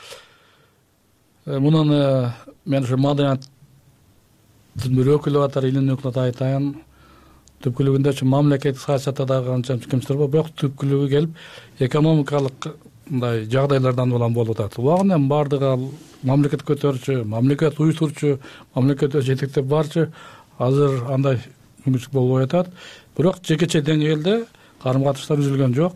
Мунун мен ушу маданияттын бир өкүлү атар илин өкүлү айтайын. Түпкүлүгүндө мамлекеттик саясатта дагы канча кемчиликтер бар, бирок түпкүлүгү келип экономикалык мындай жагдайлардан улам болуп атат. Булагын эми бардыгы мамлекет көтөрүүчү, мамлекет уюштуруучу, мамлекет жетектеп барчу азыр андай мүмкүнчүлүк болбой атат. Бирок жекече деңгээлде карым-катыштар үзүлгөн жок.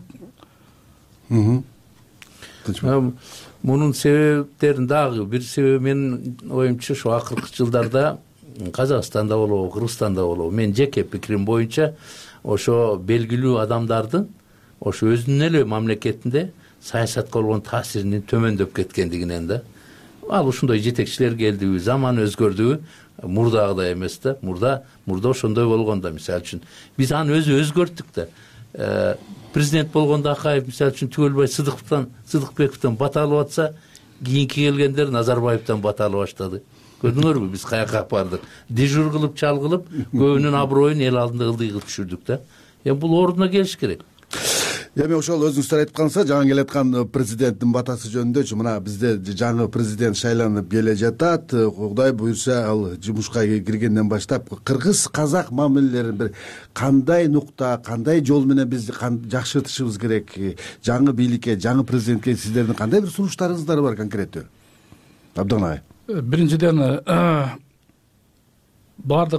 Мунун себептерин дагы бир себеби менин оюмча ушу акыркы жылдарда Казакстанда болобу, Кыргызстанда болобу, мен жеке пикирим боюнча ошо белгилүү адамдардын ошо өзүнүн эле мамлекетинде саясатка болгон таасиринин төмөндөп кеткендигинен да. Ал ушундай жетекчилер келдиби, заман өзгөрдүбү, мурдагыдай эмес да. Мурда ошондой болгон да, мисалы үчүн. Биз аны өзгөрттүк да. Президент болгондо Акаев мисалы үчүн Түгөлбай Сыдыкбековдон бат алып атса, кийинки келгендер Назарбаевден бат алып баштады. көрдүңөрбү биз каяка бардык, дежур кылып чал кылып көбүнүн аброюн эл алдында ылдый кылып түшүрдүк да. Бул ордуна келиш керек. Эми ошол өзүңүздөр айтканса, жаңы келаткан президенттин батасы жөнүндөчү, мына бизде жаңы президент шайланып келе жатат. Кудай буюрса, ал жумушка киргенден баштап кыргыз казак мамилелерин бир кандай нукта, кандай жол менен биз жакшыртышыбыз керек? Жаңы бийликке, жаңы президентке сиздердин кандай бир сунуштарыңыздар бар конкреттүү? Абдан агай. Биринчиден бардык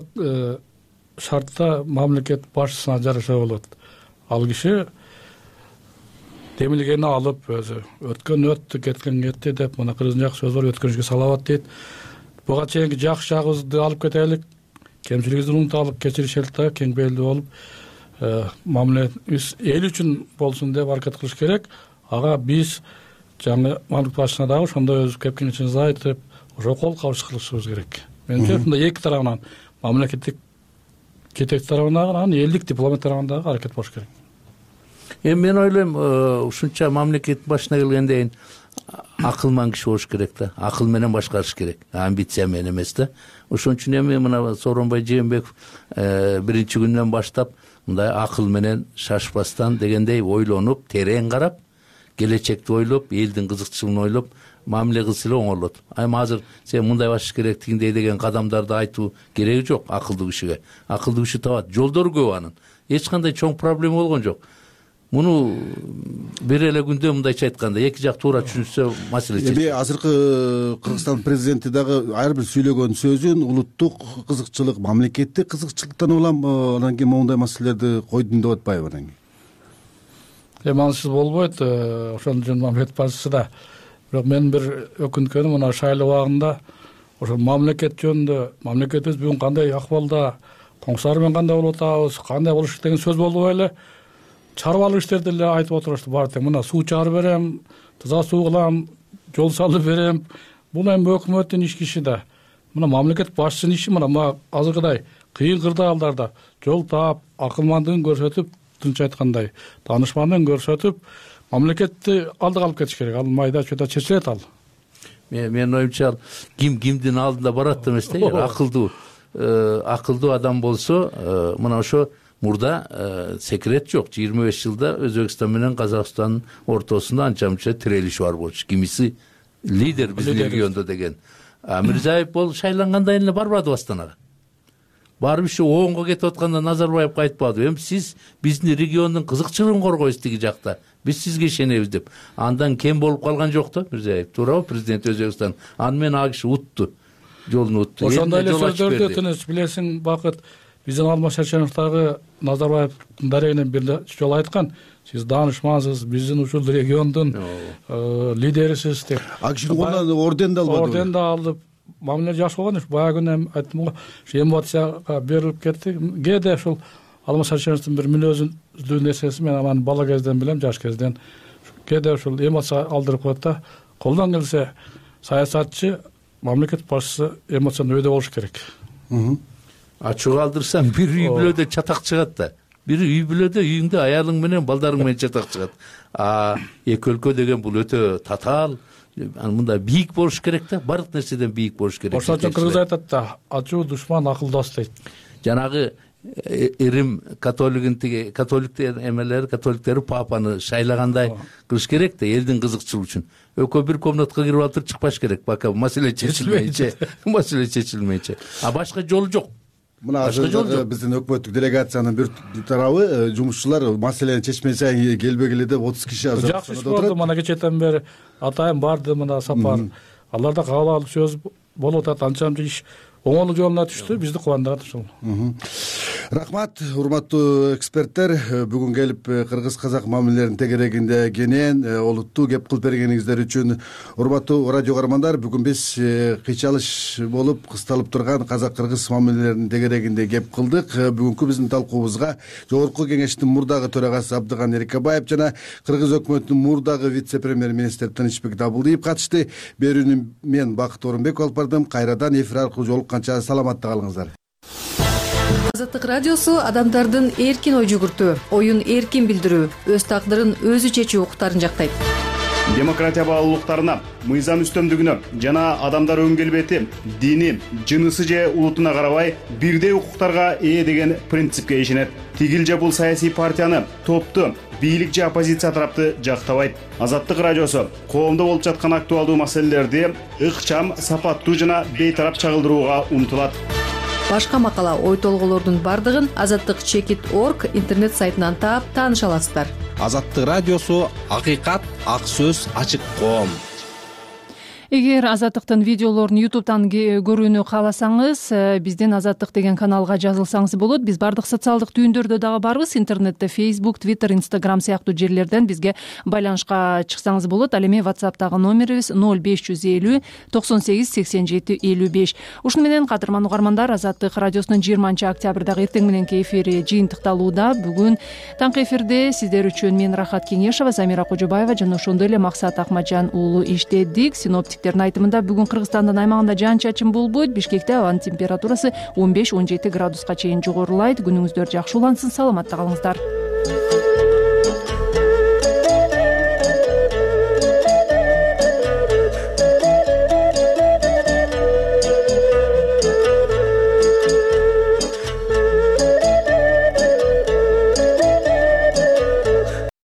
шартта мамлекет башчысына жараша болот. Ал киши демилгени алып, өзү өткөн өттү, кеткен кетти деп, мына кыргыздын жакшы сөзү бар, өткөнүшкө салават дейт. Буга чейинки жакшы жагыбызды алып кетелик, кемчилигибизди унуталып, кечиришелик да, кең белдүү болуп, мамилебиз эл үчүн болсун деп аракет кылыш керек. Ага биз жаңы мамлекет башчысына дагы ошондой өз кепкенчилигибизди айтып, ошо кол кабыш кылышыбыз керек. Менимче мындай эки тарабынан, мамлекеттик жетекчи тарабынан, элдик дипломат тарабынан дагы аракет болуш керек. Мен ойлойм, ушунча мамлекет башына келгенден кийин акылман киши болуш керек да. Акыл менен башкарыш керек. Амбиция менен эмес да. Ошон үчүн эми мына Сооронбай Жээнбеков биринчи күндөн баштап мындай акыл менен шашпастан дегендей ойлонуп, терең карап, келечекти ойлоп, элдин кызыкчылыгын ойлоп, мамиле кылса эле оңолот. Эми азыр сен мындай башыш керектигиндей деген кадамдарды айтуу кереги жок акылдуу кишиге. Акылдуу киши табат. Жолдору көп анын. Эч кандай чоң проблема болгон жок. Муну бир эле күндө мындайча айтканда эки жак туура түшүнсө маселе чечилет. Эми азыркы Кыргызстан президенти дагы ар бир сүйлөгөн сөзүн улуттук кызыкчылык, мамлекеттик кызыкчылыктан улам анан кийин моундай маселелерди койдум деп атпайбы анан кийин? Мансыз болбойт, ошон үчүн мамлекет башчысы да. Бирок мен бир өкүнткөнүм, мына шайлоо убагында ошо мамлекет жөнүндө, мамлекетибиз бүгүн кандай акыбалда, коңсары менен кандай болуп атабыз, кандай болуш деген сөз болбой эле чарбалык иштерди эле айтып отурушту. Бар тең мына суу чыгарып берем, таза суу кылам, жол салып берем. Бул эми өкмөттүн иш киши да. Мына мамлекет башчысынын иши мына азыркыдай кыйын кырдаалдарда жол таап, акылмандыгын көрсөтүп, тынч айткандай, таанышмандыгын көрсөтүп, мамлекетти алдыга алып кетиш керек. Ал майда чөйдө чечилет ал. Менин оюмча кимдин алдында барат эмес да, акылдуу адам болсо, мына ошо мурда секрет жок. 25 жылда Өзбекстан менен Казакстандын ортосунда анча-мынча тирелиш бар болчу. Кимиси лидер биздин региондо деген. Мирзиёев бол шайлангандан эле барбады Астанага. Барып ушу оңго кетип атканда Назарбаевга айтпады. Эми сиз биздин региондун кызыкчылыгын коргойсуз тиги жакта. Биз сизге ишенебиз деп. Андан кем болуп калган жок да Мирзиёев. Туурабы, президент Өзбекстан. Аны менен ал киши утту. Жолун утту. Ошондой эле сөздөрдү тыныч билесиң, Бакыт биздин Алмаз Шаршенов дагы Назарбаевдин дарегинен бир жолу айткан, сиз даанышмансыз, биздин ушул региондун лидерисиз деп. А кишинин колунан орден да албады. Орден да алып, мамиле жакшы болгон. Баягы күнү айттым го, эмоцияга берилип кетти. Кээде ушул Алмаз Шаршеновдун бир мүнөзүндүү нерсеси, мен аны бала кезден билем, жаш кезден. Кээде ушул эмоция алдырып коет да. Колдон келсе саясатчы, мамлекет башчысы эмоцияны өйдө болуш керек. Ачык алдырсаң бир үй бүлөдө чатак чыгат да. Бир үй бүлөдө үйүңдө аялың менен, балдарың менен чатак чыгат. Эки өлкө деген бул өтө татаал, мындай бийик болуш керек да, бардык нерседен бийик болуш керек. Ошон үчүн кыргыз айтат да, ачуу душман акылдас дейт. Жанагы Рим католиктер эмелери, католиктери папаны шайлагандай кылыш керек да, элдин кызыкчылыгы үчүн. Экөө бир комнатка кирип алып чыкпаш керек, пока маселе чечилмейинче. Башка жол жок. Мына биздин өкмөттүк делегациянын бир тарабы жумушчулар маселени чечмесе келбегиле деп 30 киши азыр. Жакшы иш болду, мына кечээден бери атайын барды мына сапар. Алар да кабыл алып сөз болуп атат, анча-мынча иш оңолуу жолуна түштү, бизди кубандырат ушул. Рахмат, урматтуу эксперттер, бүгүн келип кыргыз-казак мамилелеринин тегерегинде кенен олуттуу кеп кылып бергениңиздер үчүн. Урматтуу радио каармандар, бүгүн биз кыйчалыш болуп кысталып турган казак-кыргыз мамилелеринин тегерегинде кеп кылдык. Бүгүнкү биздин талкуубузга Жогорку Кеңештин мурдагы төрагасы Абдыган Эрикебаев жана Кыргыз өкмөтүнүн мурдагы вице-премьер-министри Тынычбек Дабылдиев катышты. Берүүнү мен Бакыт Орунбеков алып бардым. Кайрадан эфир аркылуу жолукканча саламатта калыңыздар. Азаттык радиосу адамдардын эркин ой жүгүртүү, оюн эркин билдирүү, өз тагдырын өзү чечүү укуктарын жактайт. демократия баалуулуктарына, мыйзам үстөмдүгүнө жана адамдар өн келбети, дини, жынысы же улутуна карабай бирдей укуктарга ээ деген принципке ишенет. Тигил же бул саясий партияны, топту, бийлик же оппозиция тарапты жактабайт. Азаттык радиосу коомдо болуп жаткан актуалдуу маселелерди ыкчам, сапаттуу жана бейтарап чагылдырууга умтулат. Башка макала, ой толгоолордун бардыгын azattik.org интернет сайтынан таап тааныша аласыздар. Азаттык радиосу акыйкат, ак сөз, ачык коом. Эгер Азаттыктын видеолорун YouTube'дан көрүүнү кааласаңыз, биздин Азаттык деген каналга жазылсаңыз болот. Биз бардык социалдык түйүндөрдө дагы барбыз. Интернетте Facebook, Twitter, Instagram сыяктуу жерлерден бизге байланышка чыксаңыз болот. Ал эми WhatsApp'тагы номерибиз 0550 98 87 55. Ушуну менен кадырман угармандар, Азаттык радиосунун 20 октябрдагы эртең мененки эфири жыйынтыкталууда. Бүгүн таңкы эфирде сиздер үчүн мен Рахат Кеңешова, Замира Кожобаева жана ошондой эле Максат Акматжан уулу иштедик. Синоптиктердин айтымында бүгүн Кыргызстандын аймагында жаан-чачын болбойт. Бишкекте абанын температурасы 15-17 градуска чейин жогорулайт. Күнүңүздөр жакшы улансын, саламатта калыңыздар.